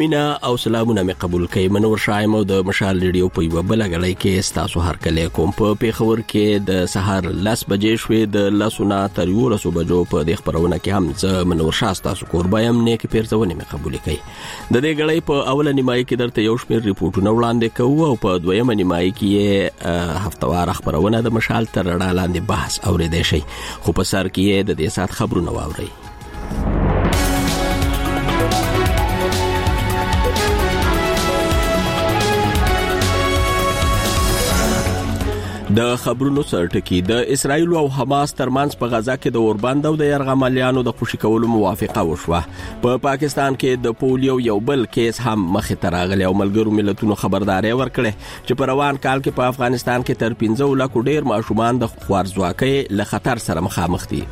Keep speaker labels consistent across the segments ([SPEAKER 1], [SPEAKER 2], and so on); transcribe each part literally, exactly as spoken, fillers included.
[SPEAKER 1] مینا او سلامونه مې قبول کړئ. منور شایم او د مشال ریډیو په یو بل غړی کې تاسو هر کله کوم په پیښور کې د سحر لس بجې شوې د لسونه تر یو لسو بجو په د خبرونه کې هم ز منور شاست تاسو قربایم نیک پیرځونه مې قبول کړئ. د دې غړی په اوله نیمای کې درته یو شمېر ریپورتونه وړاندې کوو او په دویمه نیمای کې هفتوار خبرونه د مشال تر رڼا لاندې بحث اورېدای شي. خو په سر کې د دې سات خبرونه واورئ. د خبرونو سرټکی د اسرایل او حماس ترمنځ په غزا کې د اوربند او د يرغمالیانو د خوشي کولو موافقه وشوه. په پا پاکستان کې د پولیو یو بل کیس هم مخې ته راغلی او ملګرو ملتونو خبرداري ورکړه چې په روان کال کې په افغانستان کې تر پنځه لک ډیر ماشومان د خوارځواکۍ له خطر سره مخامخ دي.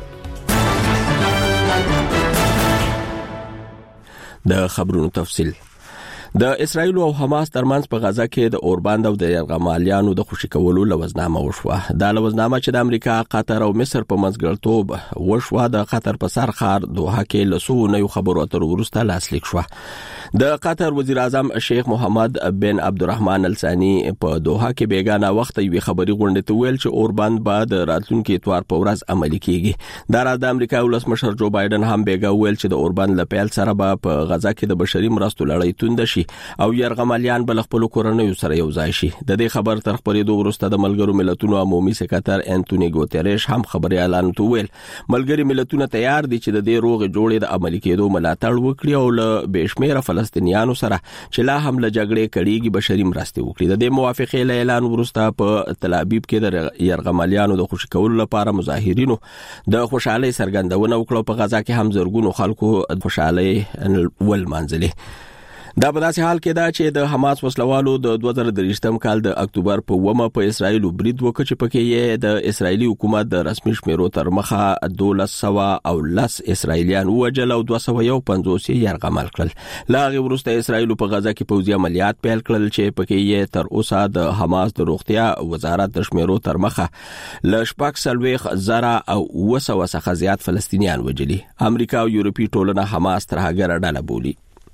[SPEAKER 1] د خبرونو تفصیل. د اسرایل او حماس ترمنځ په غزا کې د اوربند او د يرغمالیانو د خوشي کولو لوزنامه وشوه. دا لوزنامه چې د امریکا، قطر او مصر په منځګړتوب وشوه د قطر په سر ښار دوحه کې لسو نوو خبرو اترو وروسته لاسلیک شوه. د قطر وزیر اعظم شیخ محمد بن عبدالرحمن الثانی په دوحه کې بیگانه وخت یو خبري غونډه ته ویل چې اوربند بعد راتلونکي اتوار په ورځ عملي کیږي. دا راز د امریکا ولسمشر جو بایدن هم بیگا ویل چې د اوربند لپیل سره به په غزا کې د بشري مرستو لړۍ توند شي او يرغمالیان بل خپل کورنۍ سره یو ځای شي. د دې خبر تر خبرېدو وروسته د ملګرو ملتونو عمومي سکرټر انټونی ګوتریش هم خبري اعلان وکړ. ملګری ملتونه تیار دي چې د دې روغ جوړې د عملي کېدو ملاتړ وکړي او له بشمیره فلسطینیانو سره چې لا هم له جګړې کړيږي بشري مرستې وکړي. د دې موافقې له اعلان وروسته په تل ابیب کې د يرغمالیانو د خوشي کولو لپاره مظاهرینو د خوشحالي سرګندونه وکړه. په غزا کې هم زرګونو خلکو خوشحالي ول منځلي. دا په داسې حال کې دا چې د حماس وسلوالو د دوه زره دریشتم کال د اکتوبر په ومه په اسرایل برید وکړ چې پکې یې د اسرایلی حکومت د رسمي شمیرو تر مخه دولس سوه او لس اسرایلیان وجل او دوه سوه یو پنځوس یې يرغمل کړل. لا غي ورسته اسرایل په غزا کې پوځي عملیات پیل کړل چې پکې یې تر اوسه د حماس د روغتیا وزارت د شمیرو تر مخه ل شپږ سلويخ زره او وسوه څخه زیات فلسطینیان وجلي. امریکا او یورپی ټولنه حماس تر هغه ډله بولي.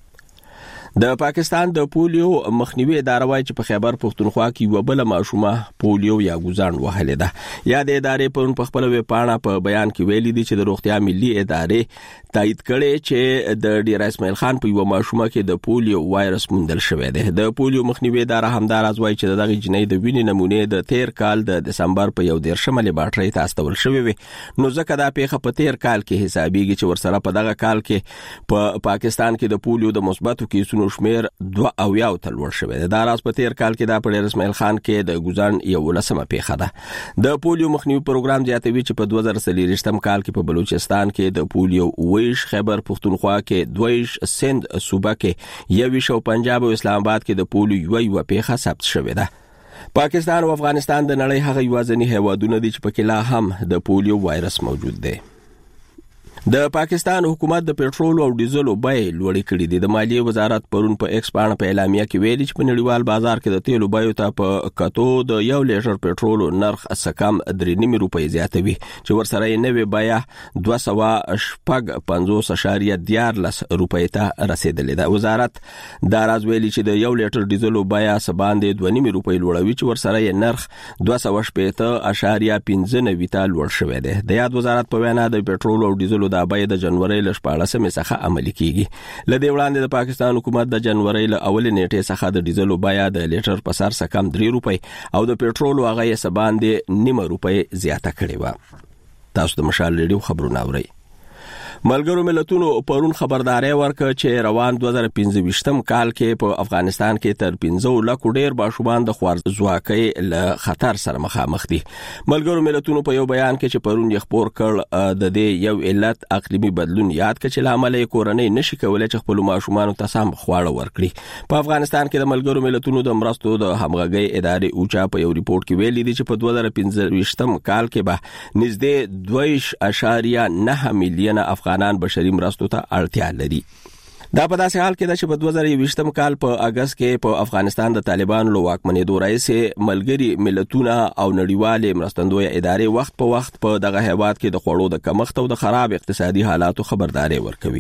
[SPEAKER 1] د پاکستان د پولیو مخنیوي اداره وايي چې په خیبر پختونخوا کې یو بل ماشومه پولیو یا ګوزان وهلې ده. یا د ادارې په خپل ویب پاڼه په بیان کې ویلي دي چې د روغتیا ملي ادارې تایید کړي چې د ډیر اسماعیل خان په یو ماشومه کې د پولیو وایرس موندل شوی دی. د پولیو مخنیوي اداره همدار از وايي چې دغه جنۍ د وینې نمونه د تیر کال د دسمبر په یو دیرشمه لیبارټري ته استول شوی وي. نو ځکه دا پیښه په تیر کال کې حسابيږي چې ورسره په دغه کال کې په پا پاکستان کې د پولیو د مثبتو کیسونو شمیر دوه او یو تل ور شوی دی. دا راز په تیر کال کې دا په ډیر اسماعیل خان کې د ګوزان یو لسمه پیښه ده. د پولیو مخنیوي پروګرام زیاتوي چې په دوه زره څلوېښتم کال کې په بلوچستان کې د پولیو ویش، خیبر پختونخوا کې دویش، سند صوبه کې یویش او پنجاب او اسلام آباد کې د پولیو یو یو پیښه ثبت شوې ده. پاکستان او افغانستان د نړۍ هغه یوازینی هیوادونه دي چې پکې لا هم د پولیو وایرس موجود دی. د پاکستان حکومت د پېټرول او ډیزل بیې لوړې کړې دي. د مالیې وزارت پرون په ایکس باندې په اعلامیه کې ویلي چې په نړیوال بازار کې د تیلو بیو ته په کتو د یو لیټر پېټرول نرخ سکم درې نیمه روپۍ زیاتوي چې ورسره یې نوې بیه دوه سوه شپږ پنځوس اعشاریه دیارلس روپۍ ته رسیدلې ده. وزارت دا راز ویلي چې د یو لیټر ډیزل بیه سباندې دوه نیمه روپۍ لوړوي چې ورسره یې نرخ دوه سوه شپږ اعشاریه پنځه نوي ته لوړ شوی دی. د یاد وزارت په وینا د پېټرول او ډیزل د بیه د جنوري ل شپاړسمې څخه عملي کیږي. لدې وړاندې د پاکستان حکومت د جنوري ل اولې نیټې څخه د ډیزل بیه د لیټر په سر سکم درې روپۍ او د پېټرول هغه یې سباندې نیمه روپۍ زیاته کړې و. تاسو د مشال ریډیو خبرونه اورئ. ملګرو ملتونو پرون خبرداري ورکړه چې روان دوه زره پنځه کال کې په افغانستان کې تر پنځه لک ډیر ماشومان د خوارځواکۍ له خطر سره مخامخ دي. ملګرو ملتونو په یو بیان کې چې پرون یې خبر کړ د دې یو علت اقلیمي بدلون یاد کړ چې لامل یې کورنۍ نشي کولای چې خپل ماشومان ته سم خواړه ورکړي. په افغانستان کې د ملګرو ملتونو د مرستو د همغږي ادارې اوچا په یو ریپورت کې ویلي دي چې په دوه زره پنځه کال کې به نږدې دوه اعشاریه نه میلیونه افغان افغانان بشري مرستو ته اړتیا لري. دا په داسې حال کې ده چې په دوه زره یوویشتم کال په اگست کې په افغانستان د طالبانو له واکمنېدو راهیسې ملګري ملتونه او نړیوالې مرستندویه ادارې وخت په وخت په دغه هیواد کې د خوړو د کمښت او د خراب اقتصادي حالاتو خبرداري ورکوي.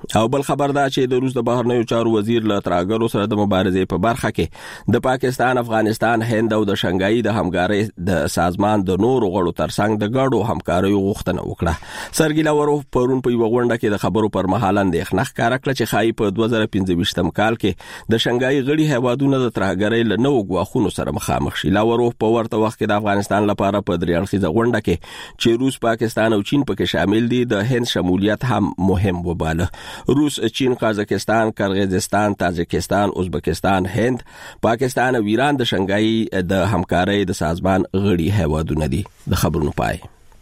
[SPEAKER 1] او بل خبر دا چې د روس د بهرنیو چارو وزیر له ترهګرو سره د مبارزې په برخه کې د پاکستان، افغانستان، هند او د شنګای د همکارۍ د سازمان د نورو غړو ترڅنګ د ګډو همکارۍ غوښتنه وکړه. سرګی لاوروف پرون په یو غونډه کې د خبرو پر مهال اندېښنه ښکاره کړه چې خای په دوه زره پنځه ویشتم کال کې د شنګای غړي هیوادونو د ترهګرۍ له نوو غواخونو سره مخامخ شي. لاوروف په ورته وخت کې د افغانستان لپاره په درې اړخیزه غونډه کې چې روس، پاکستان او چین پکې شامل دي د هند شمولیت هم مهم وباله. روس، چین، قازقستان، کرغیزستان، تاجکستان، ازبکستان، هند، پاکستان او ایران د شنګای د همکارۍ د سازمان غړي هیوادونه دي. د خبرونو پای.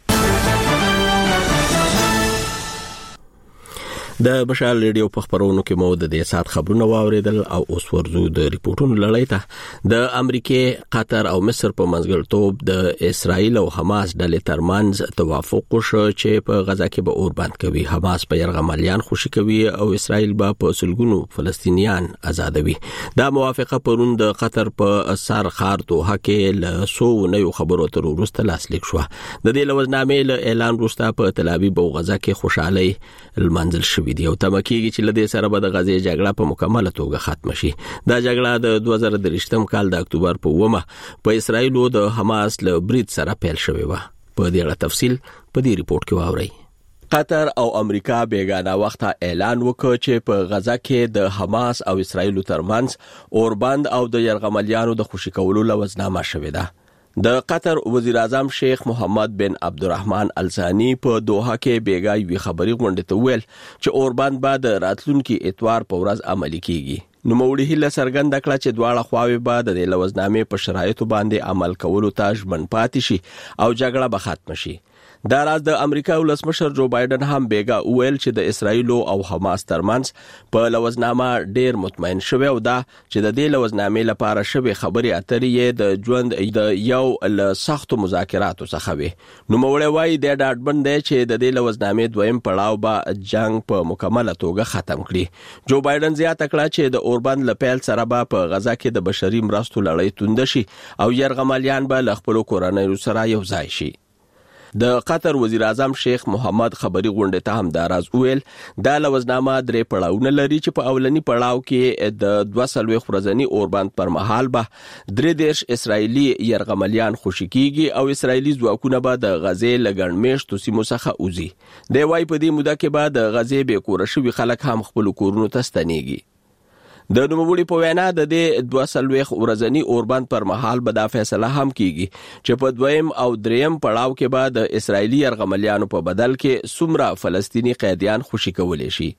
[SPEAKER 1] د بشال ریډیو په خبرونو کې مو د دې سات خبرونه واوریدل او اوس ورزو د ریپورتونو لړۍ ته. د امریکای، قطر او مصر په منځګړیتوب د اسرایل او حماس ډلې ترمنځ توافق وشو چې په غزا کې به اور بند کوي. حماس په یرغمالیان خوشي کوي او اسرایل به په سلګونو فلسطینیان آزادوي. دا موافقه پرون د قطر په سر خار دوحه کې له سو نوو خبرو تر وروسته لاسلیک شو. د دې لوزنامې له اعلان وروسته په تل ابیب او غزا کې خوشحالي المنزل شوې دی او تمکیږي چې لدې سره به د غزې جګړه په مکمله توګه ختم شي. دا جګړه د دوه زره درې کال د اکتوبر په اومه په اسرایل او د حماس له برید سره پیل شوې و. په دې اړه تفصیل په دې ریپورت کې واورئ. قطر او امریکا بیگانه وخت اعلان وکړ چې په غزا کې د حماس او اسرایل ترمنځ اوربند او د یرغمالیانو د خوشي کولو لوزنامه شوې ده. د قطر وزیر اعظم شیخ محمد بن عبدالرحمن الثانی په دوحه کې بیګای وی خبري غونډه ته ویل چې اوربند بعد راتلونکي اتوار په ورځ عملي کیږي. نو موري هله سرګند کړه چې دواړه خواوې بعد د لوزنامې په شرایطو باندې عمل کولو ته ژمن پاتې شي او جګړه به ختم شي. دا راز د امریکا ولسمشر جو بایدن هم بیګا ویل چې د اسرایل او حماس ترمنځ په لوزنامه ډیر مطمئن شوی او دا چې د دې لوزنامې لپاره شوی خبري اترې د ژوند د یو ل سختو مذاکراتو څخه وي. نو موړی وای د ډاډبند دی چې د دې لوزنامې دویم پړاو به جنگ په مکمله توګه ختم کړي. جو بایدن زیاته کړه چې د اوربند لپیل سره به په غزا کې د بشري مرستو لړۍ توند شي او یرغمالیان به ل خپل کورنۍ سره یو ځای شي. د قطر وزیر اعظم شیخ محمد خبري غونډه ته هم داراز ویل دا لوزنامه درې پړاوونه لري چې په اولنی پړاو کې د دوه سلوي خورزنی اوربند پر مهال به درې دیش اسرایلی يرغمالیان خوشی کیږي او اسرایلی ځواکونه به د غزې لګړ میشتو سیمو څخه اوزي. د وای په دې موده کې به د غزې به کورشوي خلک هم خپل کورونو ته ستنيږي. د نوموړي په وینا د دې دوه سلويخ ورځنی اوربند پر مهال به دا فیصله هم کیږي چې په دویم او دریم پړاو کې به د اسرایلی يرغمالیانو په بدل کې څومره فلسطینی قیدیان خوشي کولای شي.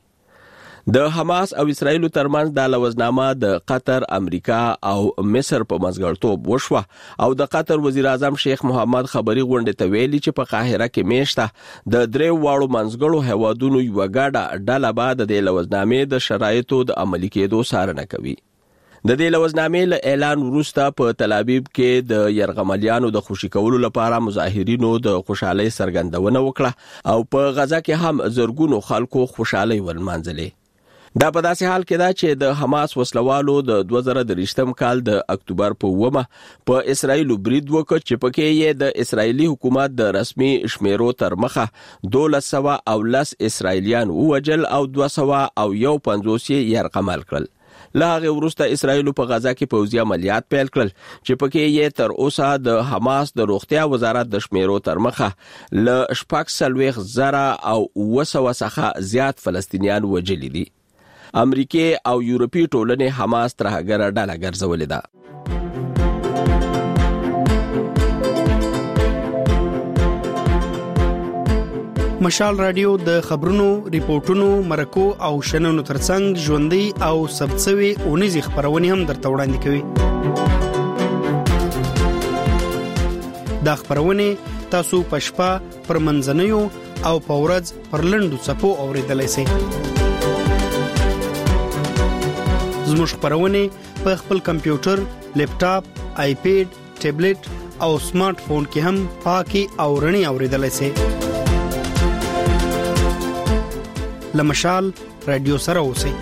[SPEAKER 1] د حماس او اسرایل ترمنځ د لوزنامه د قطر، امریکا او مصر په منځګړیتوب وشوه او د قطر وزیر اعظم شیخ محمد خبري غونډه ته ویلي چې په قاهره کې میشته د درې واړو منځګړو هوادونو یو غاډه ډله بعد د لوزنامې د شرایطو د عملي کېدو څارنه کوي. د دې لوزنامې له اعلان وروسته په تل ابیب کې د يرغمالیانو د خوشي کولو لپاره مظاهرینو د خوشحالي سرګندونه وکړه او په غزا کې هم زرګونو خلکو خوشحالي ولمانځلې. دا په داسې حال کې دا چې د حماس وسلوالو د دوه زره درې کال د اکتوبر په اومه په اسرایل برید وکړ چې پکې یې د اسرایلی حکومت د رسمي شمیرو تر مخه دولس سوه او لس اسرایلیان ووجل او دوه سوه او یو پنځوس یې یرغمال کړل. له هغه وروسته اسرایل په غزا کې پوځي عملیات پیل کړل چې پکې یې تر اوسه د حماس د روغتیا وزارت د شمیرو تر مخه ل شپږ سلويخ زره او وسوه څخه زیات فلسطینیان وجلي دي. امریکای او یورپی ټولنې حماس ترهګر ډله ګرځولې ده.
[SPEAKER 2] مشال رادیو د خبرونو، ریپورتونو، مرکو او شننو ترڅنګ ژوندۍ او سبڅوي اونیزي خبرونه هم درته وړاندې کوي. دا خبرونه تاسو پښپا پر منځنیو او پورز پر لندو صفو اوریدلای شئ. زموږ خبرونه په خپل کمپیوټر، لیپټاپ، آیپیډ، ټابلیټ او سمارټ فون کې هم پاکي او رڼي اوریدلای شئ. لمشال رادیو سره اوسئ.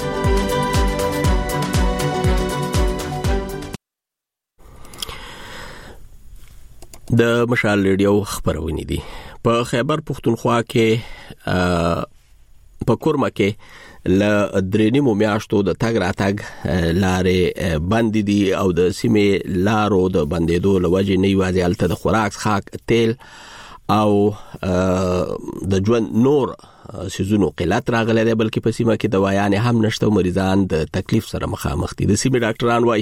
[SPEAKER 1] د مشال رادیو خبرونه دي. په خیبر پختونخوا کې په کورما کې ل درېنیمو میاشتو د تګ راتګ لارې بند دي او د سیمې لارو د بندیدو لوجې نه یوازې الته د خوراک خاک تیل او د ژوند نور سيزونو قلت راغله ده بلکې په سیمه کې دوايانې هم نشته مریضان د تکلیف سره مخامخ دي د سیمې ډاکټران وایي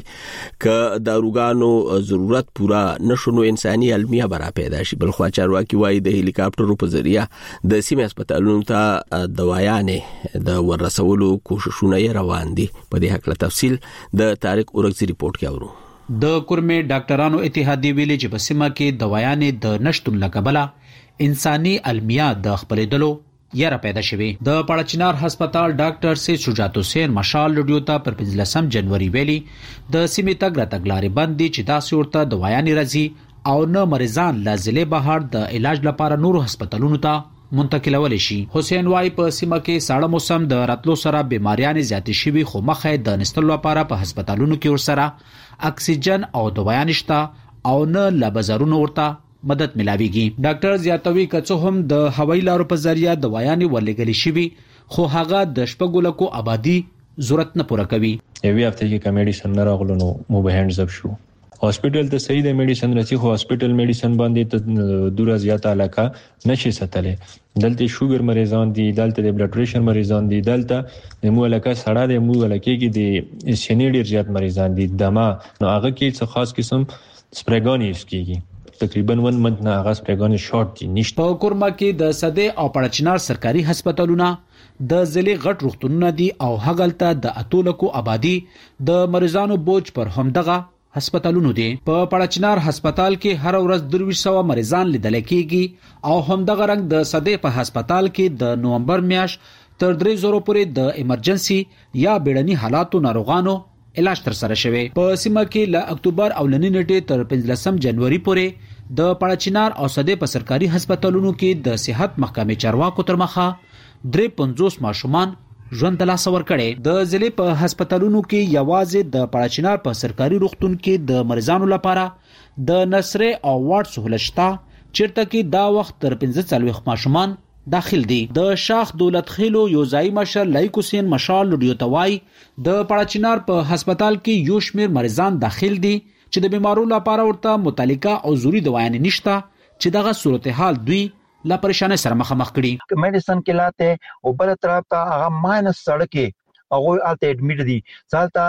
[SPEAKER 1] ک داروګانو ضرورت پورا نشونو انساني علميه برا پیدا شي بل خو چارواکي وایي د هلیکاپټرو په ذریعہ د سیمې هسپتالونو ته دوايانې د ورسولو کوششونه روان دي په دې حق له تفصيل د طارق اورغزي ریپورت کې اورو
[SPEAKER 3] د کورمې ډاکټرانو اتحادیه ویلي چې په سیمه کې دوايانې د نشټون لکبله انساني علميه د خپلېدلو یاره پیدا شوه د پړچنار هسپتال ډاکټر سي شجاعت حسین مشال لډیو ته پر پنځلسم جنوري ویلي د سیمې تګ را تګلارې باندې چې تاسو ورته دوايانې راځي او نه مریضان لازلې بهر د علاج لپاره نورو هسپتالونو ته منتقلول شي حسین وايي په سیمه کې ساړه موسم د راتلو سره بیماریان زیاتې شوي خو مخه د نستلو لپاره په هسپتالونو کې ورسره اکسیجن او دوايان شته او نه لبزارونو ورته مدد ملاويږي ډاکټر زیاتوي کڅو هم د هوایي لارو په ذریعہ دوايانې ورلګلې شي خو هغه د شپږو لکو آبادی ضرورت نه پوره کوي
[SPEAKER 4] یوه هفته کې کمیډیسن نه راغلو نو مو به هاندز اپ شو هاسپټل ته صحیح د میډیسن رسي خو هاسپټل میډیسن باندې ته دوره زیاته علاقه نشي ستلې دلته شوګر مریضان دي دلته د بلډ پريشر مریضان دي دلته د مو علاقه سړه د مو علاقه کې د سینیډر زیات مریضان دي دمه نو هغه کې څه خاص قسم سپریګان یوز کیږي تقریبا ون منت نه هغه سپریګان شارټ دي نشته
[SPEAKER 3] په کورما کې د سده او پړچنار سرکاري هسپتالونه د ضلع غټ روغتونونه دي او هغلته د اتولکو آبادی د مریضانو بوج پر همدغه هسپتالونو دي په پړچنار هسپتال کې هر ورځ درویش سو مریضان لیدل کېږي او همدغه رنګ د سده په هسپتال کې د نومبر میاشت تر درې زره پورې د ایمرجنسي یا بیړني حالاتو ناروغانو علاج تر سره شوی په سیمه کې ل اکتوبر او لنی نیټه تر پنځلسم جنوري پورې د پړچنار او سده په سرکاري هسپتالونو کې د صحت محکمې چارواکو تر مخه درې پنځوس ماشومان ژوند د لاس ور کړي د ضلع په هسپتالونو کې یوازې د پړچنار په سرکاري روغتون کې د مریضانو لپاره د نصره او وارډ سہولت شته چیرته کې دا وخت تر پنځه څلويخ ماشومان داخل دي د شاخ دولت خیلو یوزای مشر لایک حسین مشال لډیو توای د پړچنار په هسپتال کې یو شمیر مریضان داخل دي چې د بیمارو لپاره ورته متعلقه او ضروري دوايانې نشته چې دغه صورتحال دوی لا پریشانه سره مخامخ کړي
[SPEAKER 5] میډیسن کې لاته او بل طرف ته هغه ماینس سړکه هغه الته اډمیټ دي سالته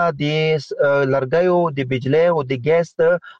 [SPEAKER 5] د لرګیو د بجلی او د ګیس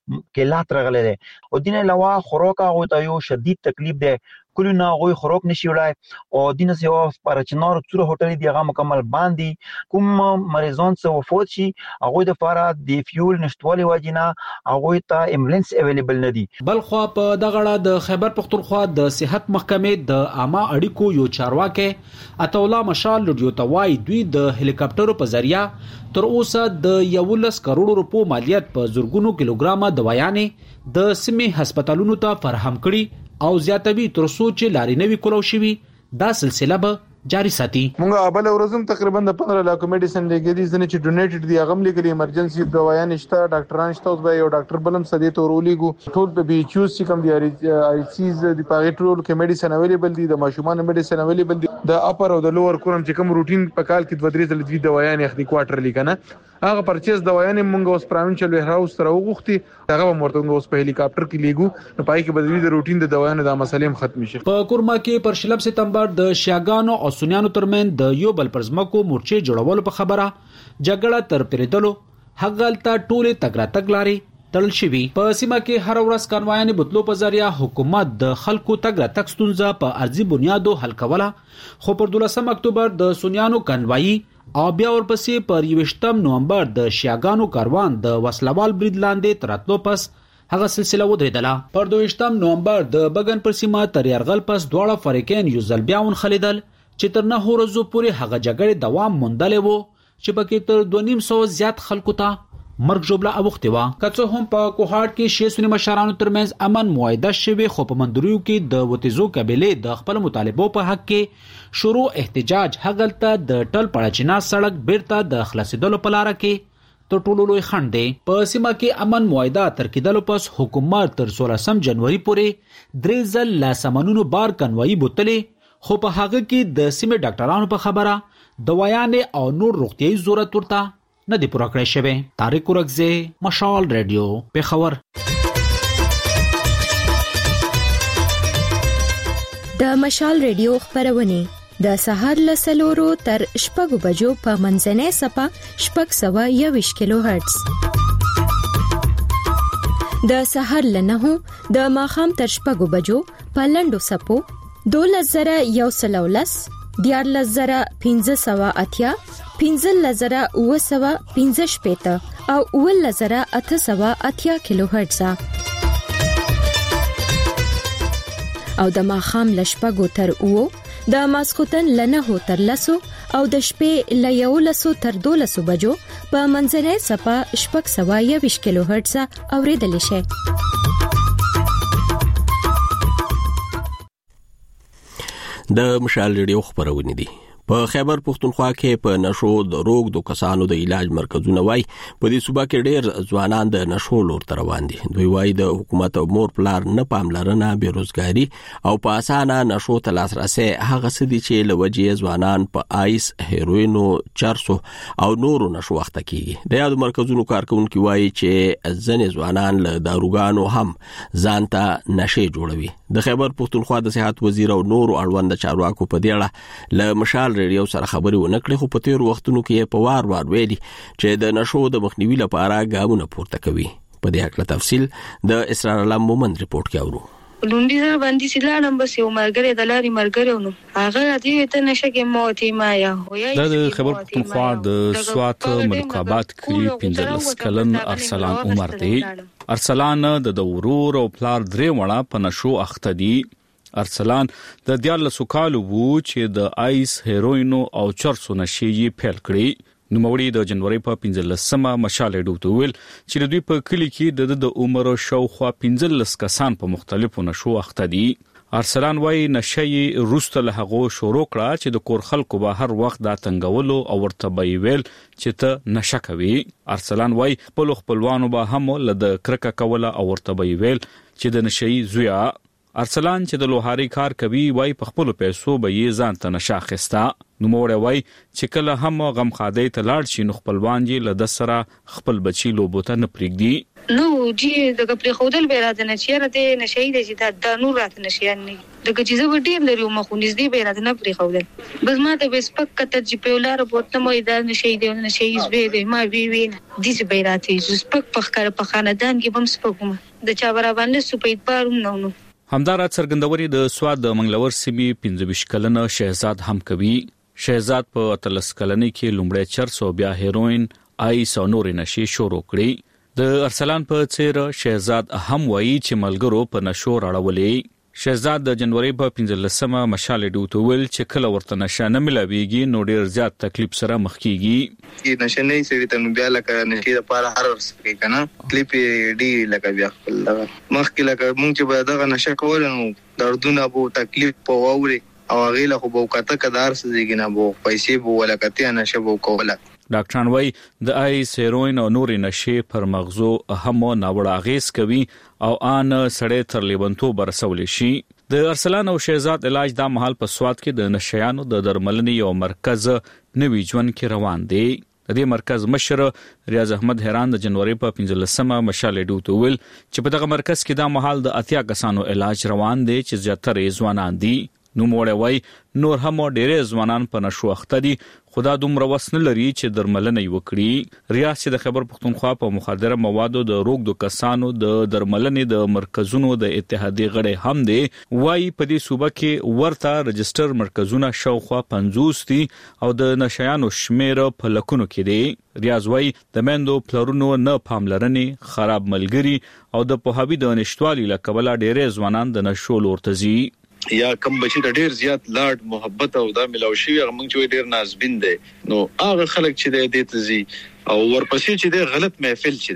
[SPEAKER 5] کې لات راغله او دینه لوا خوراک هغه ته یو شدید تکلیف ده کلونه غوي خوراک نشي وړای او دینه سیو پرچنار څوره هوټل دی هغه مکمل باندې کوم مریضان څو وفات شي هغه د فاره د فیول نشټوالي واجینا هغه ته ایمبولانس اویلیبل نه دي
[SPEAKER 3] بل خو په دغړه د خیبر پختونخوا د صحت محکمې د عامه اړیکو یو چارواکي اتولا مشال لډیو توای دوی د هلیکاپټرو په ذریعہ تر اوسه د یولس کروڑ روپو مالیات په زورګونو کیلوګرام دوايانې د سیمې هسپتالونو ته فراهم کړي او زیاتوي تر سوچ لاري نوي کولو شوی دا سلسله به جاری ساتي
[SPEAKER 6] مونږه ابل ورځم تقریبا د پندرہ لک میډیسن لګې دي ځنه چې ډونیټډ دي هغه لګري ایمرجنسي دوايان شته ډاکټران شته اوس به یو ډاکټر بلم سدي ته ورولېګو ټول په بي ایچ یو سي کوم دي آی سیز د پاګټرول کې میډیسن اویلیبل دي د ماشومان میډیسن اویلیبل دي د اپر او د لوور کورم چې کوم روټین په کال کې دوه درې ځله دوی دوايان اخلي کوارټرلی کنه هغه پرچیز دوايان مونږ اوس پروینشل ویر هاوس سره وغوښتي هغه مرته اوس په هلیکاپټر کې لیګو نو پای کې بدوی د روټین د دوايان د مسلې ختم شي
[SPEAKER 3] په کورما کې پر شلم سپتمبر د شیاګانو او سنیانو ترمن د یو بل پرزمکو مورچې جوړولو په خبره جګړه تر پریدلو هغلته ټوله تګرا تګلاري تړل شوی په سیمه کې هر ورځ کانوایانه بوتلو په ذریعہ حکومت د خلکو تګرا تک ستونزه په ارضي بنیادو حل کوله خو پر دولسم اکتوبر د سنیانو کانوایي او بیا ورپسې پر یوشتم نومبر د شیاګانو کاروان د وسلوال برید لاندې تراتلو پس هغه سلسله ودرېدله پر دویشتم نومبر د بغن پر سیمه تر یرغل پس دواړه فریقین یو ځل بیا ون خلیدل چې تر نه ورځو پورې هغه جګړه دوام موندلې وو چې پکې تر دوه نیم سو زیات خلکو ته مرګ جوړه اوخته وا کڅو هم په کوهاټ کې شې سنی مشرانو ترمنځ امن معاهده شوه خو په مندریو کې د وتیزو قبيله د خپل مطالبو په حق کې شروع احتجاج هغلته د ټل پړچنا سړک بیرته د خلاصیدلو په لار کې تر ټولو لوی خنډ دی په سیمه کې امن معاهده تر کېدلو پس حکومت تر سولسم جنوري پورې درې ځل لا سمنونو بار کنوایی بوتلې خو په هغه کې د سیمې ډاکټرانو په خبره دوايانې او نور روغتيایي ضرورت ورته نه دی پوره کړی شوی. طارق ورکزی، مشال رادیو، پیښور.
[SPEAKER 7] د مشال رادیو خبرونه د سهار له سلورو تر شپږو بجو په منځنۍ سپه شپږ سوه یوویشت کیلو هرتز، د سهار له نهو د ماښام تر شپږو بجو په لنډو سپو دولس زره یو سل او لس، دیارلس زره پنځه سوه اتیا، پنځلس زره اوه سوه پنځه شپېته او اوولس زره اته سوه اتیا کیلو هرتز او د ماښام له شپږو تر اوو، د ماسخوتن له نهو تر لسو او د شپې له یولسو تر دولسو بجو په منځنۍ سپه شپږ سوه یوویشت کیلو هرتز اوریدلی شي.
[SPEAKER 1] د مشال ریډیو خبرونه دي. په خیبر پختونخوا کې په نشو د روغ د کسانو د علاج مرکزونه وای په دې صوبه کې ډېر ځوانان د نشو لور تر روان دي. دوی وای د حکومت او مور پلار نه پاملرنه، بیروزګاری او په اسانه نشو ته لاسرسي هغه سدي چې لوجې ځوانان په آیس، هیروینو، چرسو او نورو نشو وخت کېږي. د یاد مرکزونو کارکونکو وای چې ځنې ځوانان له داروګانو هم ځان ته نشي جوړوي. د خیبر پختونخوا د صحت وزیر او نورو اړوند چارواکو په دې اړه له مشال ریډیو سره خبري ونکړي، خو په تیر وختونو کې په وار وار ویلي چې د نشو د مخنیوي لپاره ګامونه پورته کوي. په دې اړه تفصیل د اسرار علم مومند ریپورت کې اورو.
[SPEAKER 8] لوندې زره باندې سلام بس یو مرګره د لاري مرګره نو هغه دې ته نشه کې موتي ما یا هویا
[SPEAKER 9] د خبر پختونخوا د سوات ملقبات کلی پنځلس کلن ارسلان عمر دی. ارسلان د دورور او پلار درې وړه په نشو اخته دي. ارسلان د دیارلسو کالو وو چې د آیس، هیروینو او چرسو نشي یې پیل کړی. نوموړي د جنوري په پنځلسمه مشال ریډیو ته ویل چې د دوی په کلی کې د د عمر شاوخوا پنځلس کسان په مختلفو نشو اخته دي. ارسلان وايي نشي روسته له هغو شروع کړه چې د کور خلکو به هر وخت دا تنګولو او ورته به ویل چې ته نشه کوي. ارسلان وايي خپل خپلوانو به هم له د کرکه کوله او ورته به ویل چې د نشي زویا. ارسلان چې د لوهاري کار کوي وای په خپل پیسو به یې ځان ته نشه اخیسته. نوموړی وای چې کله هم غم خادي ته لاړ شي نو خپلوان یې له د سره خپل بچي لوبوته نه پرېږدي.
[SPEAKER 8] نو جی دغه پرې خودل به راځنه چې راته نشي دي چې دا نور راته نشي نه دغه چې زه ډیر لري مخ نږدې به راته نه پرې خودل بس ما ته بسپک کته چې په لار بوته مې دا نشي دی نشي زوی دی ما وی وی دي چې به راته سپک په خره په خاندان کې بم سپکوم د چا برابر سپید بارم نو نو
[SPEAKER 9] همدارا څرګندوري د سواد د منګلور سیمې پنځه ویشت کلنه شهزاد هم کوي. شهزاد په اتلس کلنۍ کې لومړی چرس او بیا هیروین، آیس او نور نشي شروع کړی. د ارسلان په څیر شهزاد هم وایي چې ملګرو په نشو راړولې. شهزاد د جنوري په پنځلسمه مشال ریډیو ته ویل چې کله ورته نشه نه ملاويږي نو ډیر زیات تکلیف سره مخ کیږي.
[SPEAKER 10] چې نشه نه سوي ته نو بیا لکه نشي لپاره هر څه کنه کلیپ دی لکه بیا خپل مخ کې لکه مونږ چې به دغه نشه کول نو دردونه بو تکلیف په ووري او غیله خو بو کته کدار سږي نه بو پیسې بو ولکته نشه بو کوله.
[SPEAKER 9] ډاکټران وای د آیس، هیروین او نورې نشي پر مغزو هم ناوړه اغیز کوي او ان سړی تر لیونتوب رسول شي. د ارسلان او شهزاد علاج د مهال په سواد کې د نشيانو د درملنې یو مرکز نوی ژوند کې روان دی. د دې مرکز مشر ریاض احمد هران د جنوري په پنځلسمه مشال ریډیو ته ویل چې په دغه مرکز کې د مهال د اتیا کسانو علاج روان دی چې زیاتره ځوانان دي. نو موړی وای نور هم ډېر ځوانان په نشو اخته دي خدا دومره وسن لري چې درملنه وکړي. ریاست د خبر پختونخوا په مخدره موادو د روغ د کسانو د درملنې د مرکزونو د اتحادیې غړي هم دي. وای په دې صوبه کې ورته رجستر مرکزونه شاوخوا پنځوس دي او د نشيانو شمیر په لکونو کې دي. ریاض وای د مندو پلرونو نه پاملرنې، خراب ملګری او د پوهاوی د نشټوالي لکبله ډېر ځوانان د نشو لورته ځي.
[SPEAKER 11] یا کم بچی ته ډیر زیات لاړ محبت او دا ملاوي شي هغه مونږ چې ډیر نازبین دي نو هغه خلک چې د دې تزي او ورپسې چې د غلط محفل چې دی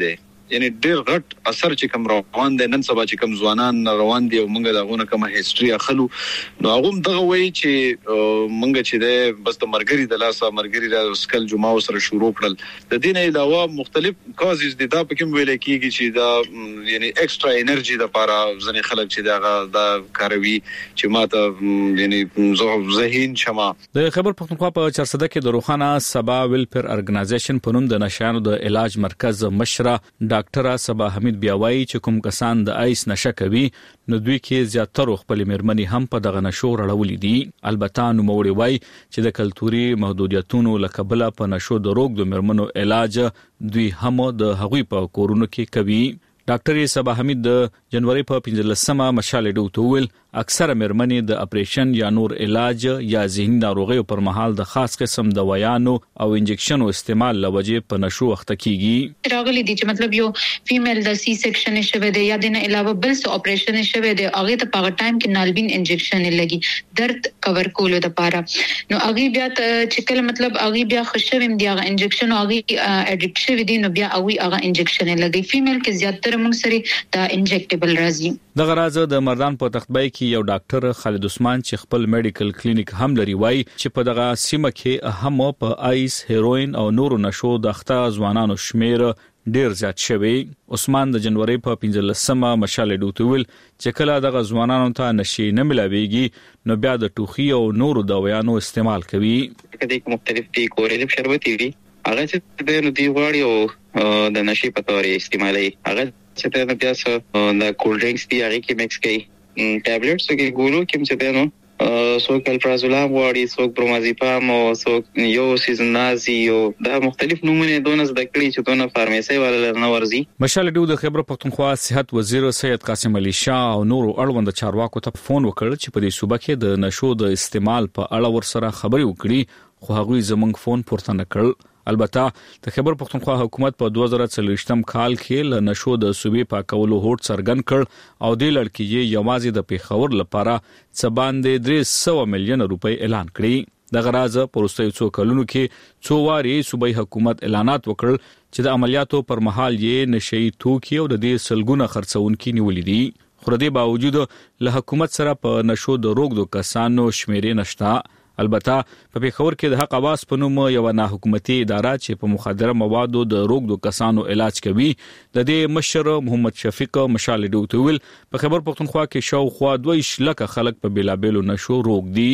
[SPEAKER 11] یعنی ډېر غټ اثر چې کوم روان دي نن سبا چې کوم ځوانان روان دي او موږ دغه کومه هیستوري اخلو نو هغه دغه وایي چې موږ چې ده بس د مرګري د لاسه مرګري د سکل جمعه سره شروع کړل د دین علاوه مختلف کازز دي دا په کوم ویل کېږي چې دا یعنی ایکسترا انرژي د لپاره ځنې خلک چې دا د کاروي چې ماته یعنی ذهین شمه
[SPEAKER 9] د خبر پښتونخوا په چارسده کې د روخانه سبا ویلفیر ارګنایزیشن په نوم د نشانو د علاج مرکز مشره ډاکټره سبا حمید بیاوي چې کوم کسان د آیس نشه کوي نو دوی کې زیاتره خپل مرمنې هم په دغه نشو رړولې دي البته نو موړي وای چې د کلتوري محدودیتونو لکبله په نشو د روغ د مرمنو علاج دوی هم د هغوی په کورونو کې کوي ډاکټر سبا حمید د جنوري په پنځلسمه مشال ډوتول اکثره مرمنې د اپریشن یا نور علاج یا ذهني ناروغیو پر مهال د خاص قسم دوايانو او انجکشنو استعمال لوجه په نشو وخت کیږي
[SPEAKER 12] راغلي دي چې مطلب یو فیمیل د سی سیکشن شوه دی یا د نه علاوه بل څه اپریشن شوه دی هغه ته په ټایم کې نالبین انجکشن لګي درد کور کولو د پاره نو هغه بیا چې کله مطلب هغه بیا خوشویم دی هغه انجکشن هغه اډیکټ شوی دی نو بیا هغه هغه انجکشن لګي فیمیل کې زیاتره موږ سره دا انجکټیبل راځي
[SPEAKER 9] دغه راز د مردان په تختبای کې یو ډاکټر خالد عثمان چې خپل میډیکل کلینیک هم لري وای چې په دغه سیمه کې هم په آیس هیروین او نورو نشو د اخته ځوانانو شمیر ډیر زیات شوی عثمان د جنوري په پنځلسمه مشال ډوتول چې کله دغه ځوانانو ته نشي نه ملاويږي نو بیا د ټوخي او نورو دوايانو استعمال کوي
[SPEAKER 13] کله مختلف دي کورې شربتي دي هغه چې د نو دی واړی او د نشي په تور استعمالي هغه چې د بیا سره د کول ډرینکس دی هغه کې مکس کوي ټابلیټس کې ګورو کوم چې دنو سو کلپرازولام واړی سو برومازیپام او سو یو سیزنازي او دا مختلف نمونه دونس د کړي چې دونه فارمیسي والا نه ورزي
[SPEAKER 9] مشال ډو د خبر پښتونخوا صحت وزیر سید قاسم علي شاه او نورو اړوند چارواکو ته فون وکړ چې په دې صوبه کې د نشو د استعمال په اړه ورسره خبري وکړي خو هغه زمنګ فون پورته نکړ البته د خبر پښتونخوا حکومت په دوه زره څلوېښتم کال کې ل نشو د صوبې پاکولو هوټ سرګن کړ او د لړکی یوازې د پیښور لپاره څه باندې درې سوه میلیون روپۍ اعلان کړي د غراز پروستۍ څو کلونو کې څو واري صوبې حکومت اعلانات وکړ چې د عملیاتو پر مهال یې نشئی توکي او د دې سلګونه خرڅونکي نیولې دي خو د دې باوجود له حکومت سره په نشو د روغ د کسانو شمیرې نشته البته په پیښور کې د حق اواز په نوم یو نه حکومتي اداره چې په مخدره موادو د روغ د کسانو علاج کوي د دې مشر محمد شفیق مشال ډوتول په خبر پښتونخوا کې شاوخوا دوه لک خلک په بیلابېلو نشو روغ دي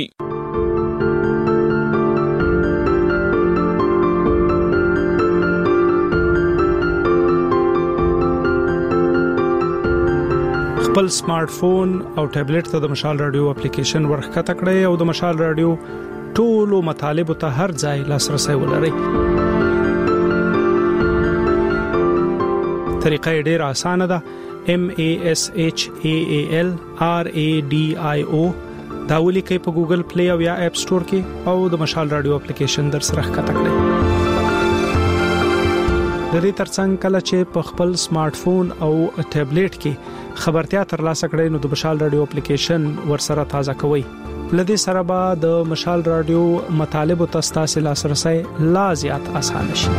[SPEAKER 14] خپل سمارټ فون او ټابلیټ ته د مشال رادیو اپلیکیشن ورخته کړئ او د مشال رادیو ټولو مطالب ته هر ځای لاسرسي ولرئ. طریقه ډیره اسانه ده. M A S H A A L R A D I O دا ولیکئ په ګوګل پلی او یا اپ سٹور کې او د مشال رادیو اپلیکیشن در سره ښکته کړئ. د دې ترڅنګ کله چې په خپل سمارټ فون او ټابلیټ کې خبرتیا ترلاسه کړئ نو د مشال رادیو اپلیکیشن ورسره تازه کوئ. لدې سره به د مشال رادیو مطالب او تاسو لاسرسي لا زیات اسانه شي.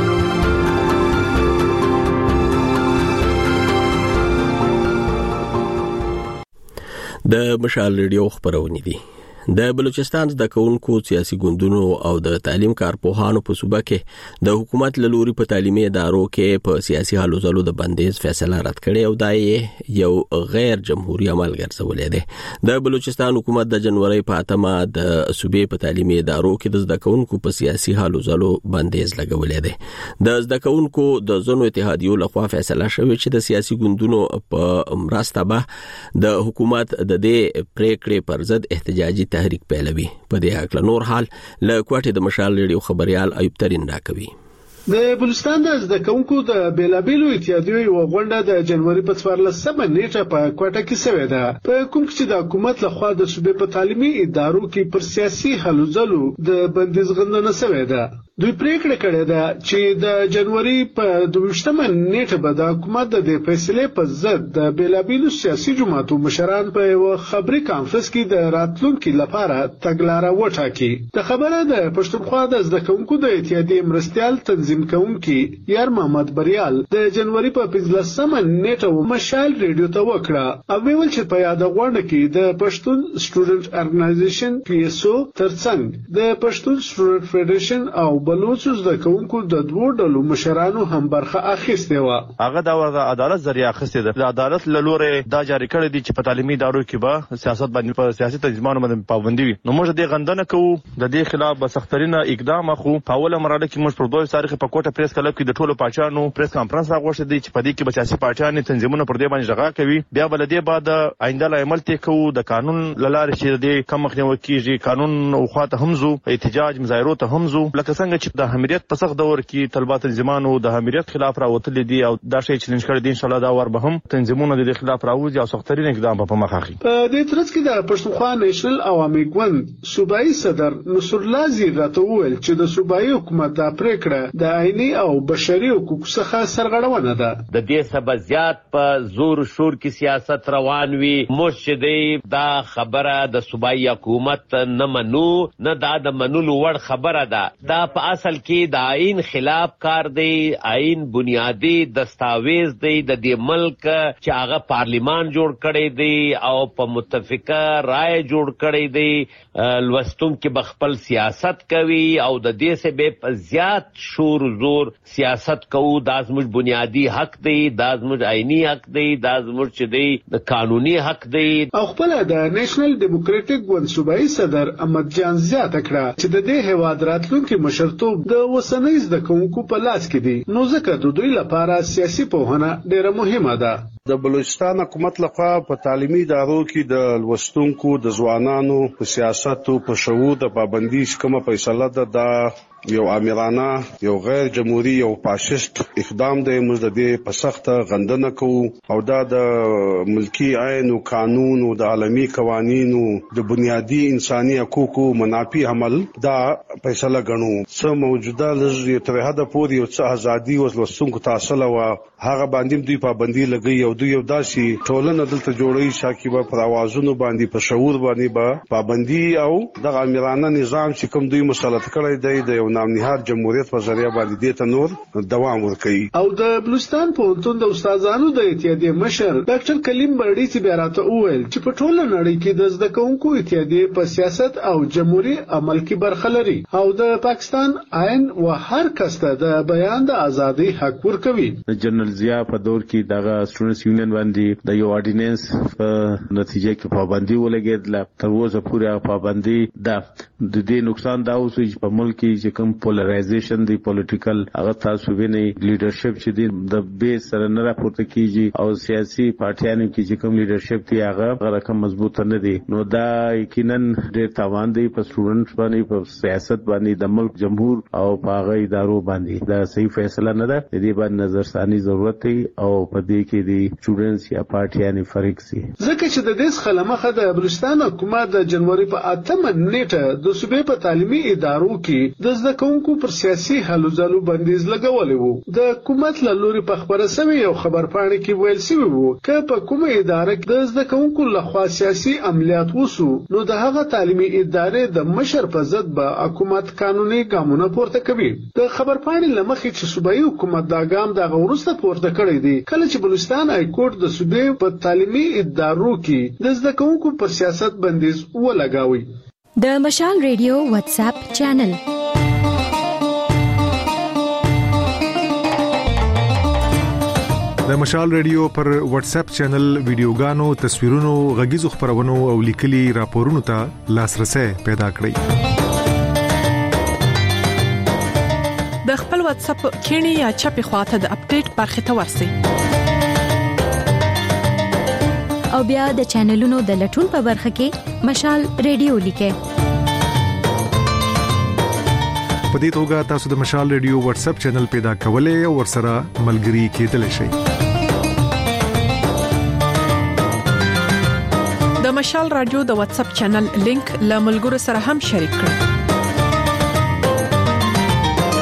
[SPEAKER 1] د مشال رادیو خبرونه دي. د بلوچستان د کونکو سیاسي ګوندونو او د تعلیم کارپوهانو په صوبه کې د حکومت له لوري په تعلیمي ادارو کې په سیاسي حالو زلو د بندیز فیصله رد کړې او دا یو غیر جمهوریت عمل ګرځولې ده. د بلوچستان حکومت د جنوري په اتمه د صوبې په تعلیمي ادارو کې د کونکو په سیاسي حالو زلو بندیز لګولې ده. د د کونکو د زونو اتحادیو لخوا فیصله شوې چې د سیاسي ګوندونو په مرسته به د حکومت د دې پریکړې پر ضد احتجاجي تحریک پیلوي. په دې حق له نور حال له کوټې د مشال ریډیو خبريال ایوب ترين راکوي.
[SPEAKER 15] د بلوچستان د زدکونکو د بیلابیلو اتحادیو یو غونډه د جنوري په څوارلسمه نیټه په کوټه کې شوې ده. په کوم چې د حکومت لخوا د صوبې په تعلیمي ادارو کې پر سیاسي هلو ځلو د بندیز غندنه شوې ده. دوی پریکړه کړې ده چې د جنوري په دویشتمه نیټه به د حکومت د فیصلې په ضد د بیلابیلو سیاسي جماعتو مشران په یو خبري کانفرنس کې د راتلونکو لپاره تګلارې وټاکي. د خبره د پښتونخوا د زده کوونکو د اتحادیې مرستيال تنظیم کوونکي یار محمد بریال د جنوري په پنځلسمه نیټه مشال ریډیو ته وکړه او ویل چې په یاد غونډه کې د پښتون سټوډنټ ارګنایزیشن پی ایس او ترڅنګ د پښتون سټوډنټ فدریشن او بلوچ زده کوونکو د دوه ډلو مشرانو هم برخه اخیسته و.
[SPEAKER 16] هغه د عدالت ذریعہ اخیسته ده. د عدالت له لوري دا جاری کړی دی چې په تعلیمي ادارو کې به سیاست باندې په سیاسي تنظیمونو باندې پابندي وي. نو موږ د غندنه کوو د دې خلاف به سخترینه اقدام اخو. په اوله مرحله کې موږ پر دوه تاریخ په کوټه پریس کلب کې د ټولو پاچانو پریس کانفرنس راغوښته دی چې په دې کې به سیاسي پاچانې تنظیمونه پر دې باندې ژغا کوي. بیا بل دې بعد آینده عمل ته کوو د قانون لاره چې د کم مخنیوي کیږي. قانون او خواته همزو احتجاج مظاهرو ته همزو لکه څنګه چې د حمیت په سخت دور کې طلبات تنظیمانو د حمیت خلاف راوتل دي او دا شی چیلنج کړی دي. ان شاء الله دا ور به هم تنظیمونه د خلاف راوځي او سخترین اقدام په مخ اخلي.
[SPEAKER 15] په دې ترڅ کې د پښتونخوا نېشنل عوامي ګوند صوبایي صدر نصر الله زیر راته وویل چې د صوبایي حکومت د پریکړه د آئینی او بشري حقوقو څخه سرغړونه ده.
[SPEAKER 17] د دې سبا زیات په زور شور کې سیاست روان وي. مرشدي دا خبره د صوبایي حکومت نه منو نه دا د منلو وړ خبره ده. دا په اصل کې د آئین خلاف کار دی. آئین بنیادی دستاویز دی د دې ملک چې هغه پارلیمان جوړ کړی دی او په متفقه رائے جوړ کړی دی. لوستون کې بخپل سیاست کوي او د دې سبب په زیات شور زور سیاست کوو. دا زموږ بنیادی حق دی. دا زموږ آئینی حق دی. دا زموږ چې دی د قانوني حق دی.
[SPEAKER 15] او خپل د نېشنل ډیموکراټک ګوند صوبایي صدر احمد جان زیاته کړه چې د دې هواد راتلونکي مشرتوب د وسنۍ زده کوونکو په لاس کې دي. نو ځکه د دوی لپاره سیاسي پوهنه ډېره مهمه ده.
[SPEAKER 18] د بلوچستان حکومت لخوا په تعلیمي ادارو کې د لوستونکو د ځوانانو په سیاست او په شعور د پابندۍ کومه فیصله ده د یو آمرانه یو غیر جمهوریت یو فاشیست اقدام دی. موږ د دې په سخت غندنه کوو او دا د ملکی عین او قانون او د عالمي قوانینو د بنیادی انساني حقوقو منافي عمل دا فیصله غنو. څه موجوده لږ تر حد پورې یو څه ازادي او لوستونکو تاسو له هغه باندې دوی پابندي لګي او دوی یو داسي ټولنه دلته جوړي شاکیبه پر اوازونو باندې په شعور باندې به پابندي او د آمرانه نظام چې کوم دوی مسلط کړی دی د یو نامنهاد جمهوریت په ذریعہ باندې د تنور دوام ورکړي.
[SPEAKER 15] او د بلوچستان پوهنتون د استادانو د اتحادیې مشر ډاکټر کلیم برډي چې بیا راته وویل چې په ټوله نړۍ کې د زده کوونکو اتحادیې په سیاست او جمهوریت عمل کې برخه لري او د پاکستان آئین و هر کس ته د بیان د ازادي حق ورکوي.
[SPEAKER 19] جنرال ضیاء په دور کې دغه سټوډنټس یونین باندې د یو اورډیننس په نتیجه کې پابندي ولګېدله. تر اوسه پورې پابندي ده. د دې نقصان دا اوس چې په ملک کې کوم پولرایزیشن دی پولیټیکل هغه تاسو وینئ لیډرشپ چې دی د بیس سره نه راپورته کیږي او سیاسي پارټیانو کې چې کوم لیډرشپ دی هغه رقم مضبوط نه دی. نو دا یقینا ډېر تاوان دی په سټوډنټس باندې په سیاست باندې د ملک جمهور او په هغه ادارو باندې. دا صحیح فیصله نه ده. د دې باندې نظرثاني ضرورت دی او په دې کې دی سټوډنټس یا پارټیانې فرق سي.
[SPEAKER 15] ځکه چې د دې خلمخه د بلوچستان حکومت د جنوري په اتمه نیټه د صوبې په تعلیمي ادارو کې د زده کوونکو پر سیاسي هلو ځلو بندیز لګولې وو. د حکومت له لوري په خبره سوي یو خبرپاڼه کې ویل شوی وو چې په کومه اداره کې د زده کوونکو لخوا سیاسي عملیات وسو نو د هغه تعلیمي ادارې د مشر په ضد به حکومت قانوني ګامونه پورته کوي. د خبرپاڼې لمخې چې صوبایي حکومت دا ګام د غورسته پورته کړی دی کله چې بلوچستان های کورټ د صوبې په تعلیمي ادارو کې د زده کوونکو پر سیاست بندیز ولګاوي.
[SPEAKER 7] د مشال ریډیو واتس اپ چینل
[SPEAKER 20] د مشال ریډیو پر واتس اپ چینل ویډیوګانو تصویرونو غږیزو خبرونو او لیکلي راپورونو ته لاسرسي پیدا کړئ.
[SPEAKER 21] د خپل واتس اپ کینی یا چپی خواته د اپډیټ برخه ته ورسئ
[SPEAKER 7] او بیا د چینلونو د لټون په برخه کې مشال ریډیو لیکئ.
[SPEAKER 20] په دې توګه تاسو د مشال ریډیو واتس اپ چینل پیدا کولای او ورسره ملګري کېدلی شئ.
[SPEAKER 21] د مشال رادیو د واتس اپ چینل لینک له ملګرو سره هم شریک کړئ.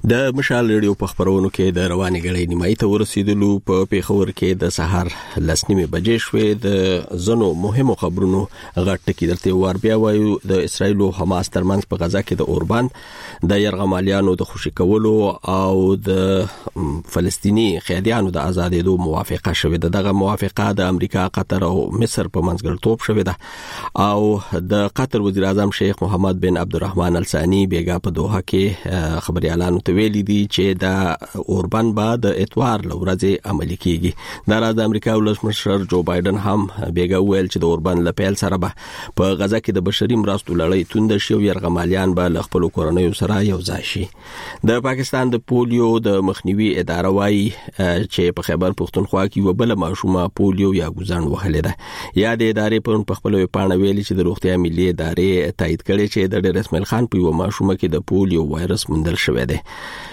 [SPEAKER 1] د مشال ریډیو په خبرونو کې د رواني غړي نیمایي ته ورسېدلو په پیښور کې د سحر لسنیمه بجې شوې د زنو مهمو خبرونو غټ کې درته ور بیا وایو د اسرایل او حماس ترمنځ په غزا کې د اوربان د يرغمالیانو د خوشی کولو او د فلسطینی قیدیانو د آزادېدو موافقه شوې ده. دغه موافقه د امریکا، قطر او مصر په منځګړیتوب شوې ده او د قطر وزیر اعظم شیخ محمد بن عبدالرحمن الثانی بیګا په دوحه کې خبري اعلان ویلي دي چې د اوربان بعد د اتوار لورځي عملي کیږي. د راز امریکا ولسمشر جو بایدن هم بیګا ویل چې د اوربان لپیل سره به په غزا کې د بشري مرستو لړۍ توند شي او يرغمالیان به ل خپل کورنیو سره یو ځای شي. د پاکستان د پولیو د مخنیوي اداره وايي چې په خیبر پختونخوا کې وبله ماشومه پولیو یا ګوزن وهلې ده. یا د ادارې په خپل پاڼه ویلي چې د روغتیا ملي ادارې تایید کړي چې د ډیر اسماعیل خان په یو ماشومه کې د پولیو وایرس موندل شوی دی.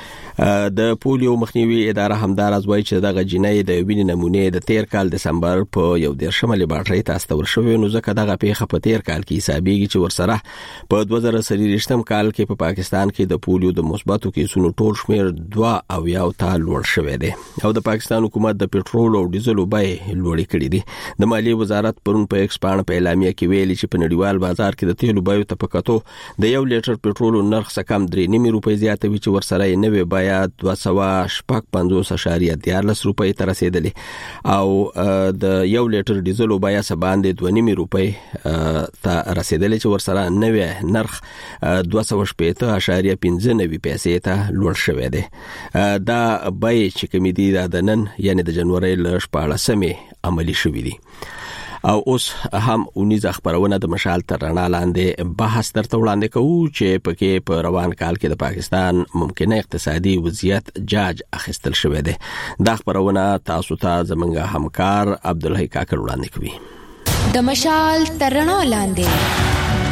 [SPEAKER 1] د پولیو مخنیوي اداره همدار از وایي چې دغه جنۍ د وینې نمونې د تیر کال دسمبر په یو ډیر شمالي باټري ته استور شوی، نو ځکه دغه پیښه په تیر کال کې حسابيږي چې ورسره په دوه زره سلیریشتم کال کې په پاکستان کې د پولیو د مثبتو کیسونو ټول شمیر دوه او یو ته لوړ شوی دی او د پاکستان حکومت د پټرول او ډیزلو بیې لوړې کړې دي. د مالیې وزارت پرون په ایکس باندې په اعلامیه کې ویلي چې په نړیوال بازار کې د تیلو بیو ته پکاتو د یو لیټر پټرول نرخ څخه کم درې نیمه روپۍ زیاتوي چې ورسره یې نوې بیه دوه سوه شپږ پنځوس اشاریه دیارلس روپۍ ته رسیدلې او د یو لیټر ډیزلو بیه سباندې دوه نیمه روپۍ ته رسیدلې چې ورسره نوې نرخ دوه سوه شپږ اشاریه پنځه نوي پیسې ته لوړ شوی دی. دا بیه چې کومې دي د نن یعنی د جنوري ل شپاړسمې عملی شوې دي. او اوس هم اونیزه خبرونه د مشال تر رڼا لاندې بحث درته وړاندې کوو چې پکې په روان کال کې د پاکستان ممکنه اقتصادي وضعیت جاج اخیستل شوی دی. دا خبرونه تاسو ته زمونږ همکار عبدالحی کاکر وړاندې کوي.
[SPEAKER 7] د مشال تر رڼا لاندې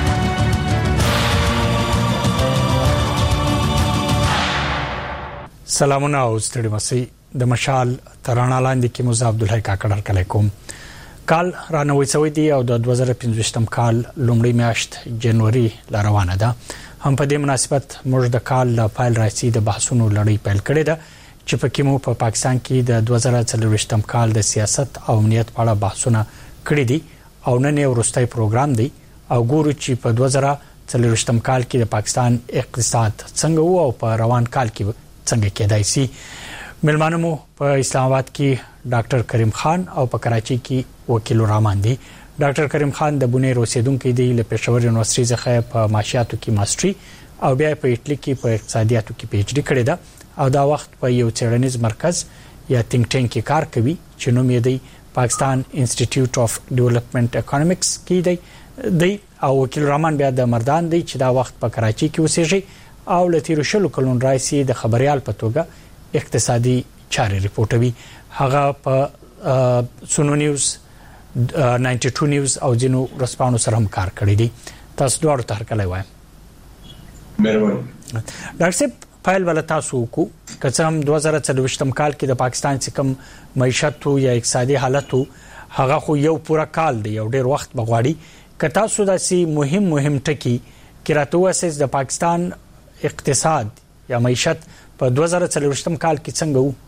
[SPEAKER 2] سلامونه او ستړي مسي. د مشال تر رڼا لاندې کې مو عبدالحی کاکر هرکلی کوم. کال رانوي سوي دي او د دوه زره پنځوستم کال لومړی میاشت جنوري لا روانه ده. هم په دې مناسبت موږ د کال لا فایل راځي د بحثونو لړۍ پیل کړې ده چې په کې مو په پاکستان کې د دوه زره څلوېښتم کال د سیاست او امنیت په اړه بحثونه کړي دي او نن یو وروستی پروګرام دی او ګورو چې په دوه زره څلوېښتم کال کې د پاکستان اقتصاد څنګه وو او په روان کال کې څنګه کېدای شي. ملمانه مو په اسلام آباد کې ډاکټر کریم خان او په کراچي کې وکیل الرحمن دی. ډاکټر کریم خان د بونیر اوسیدونکو دی له پېښور یونیورسيټي څخه په معاشیاتو کې ماستري او بیا په اټلی کې په اقتصادیاتو کې پی ایچ ډي کړې ده او دا وخت په یو څېړنیز مرکز یا تینک ټینک کې کار کوي چې نوم یې دی پاکستان انسټیټیوټ اف ډیولپمنٹ اکونومکس کې دی دی او وکیل الرحمن بیا د مردان دی چې دا وخت په کراچي کې اوسېږي او لتیرو شلو کلون راځي د خبريال په توګه اقتصادي چارې ریپورټوي. هغه په سونو نیوز ناینټي ټو نیوز او جنو رسپانو سره هم کار کړی دی. تاسو دوه ته هرکلی وایم.
[SPEAKER 22] مهرباني.
[SPEAKER 2] ډاکټر صاحب فایل ولا تاسو کو کڅم دوه زره څلوېښتم کال کې د پاکستان څخه معیشت یا اقتصادي حالت هغه خو یو پورا کال دی یو ډیر وخت بغواړي که تاسو داسي مهم مهم ټکی کې راته واساس د پاکستان اقتصاد یا معیشت په دوه زره څلوېښتم کال کې څنګه وو؟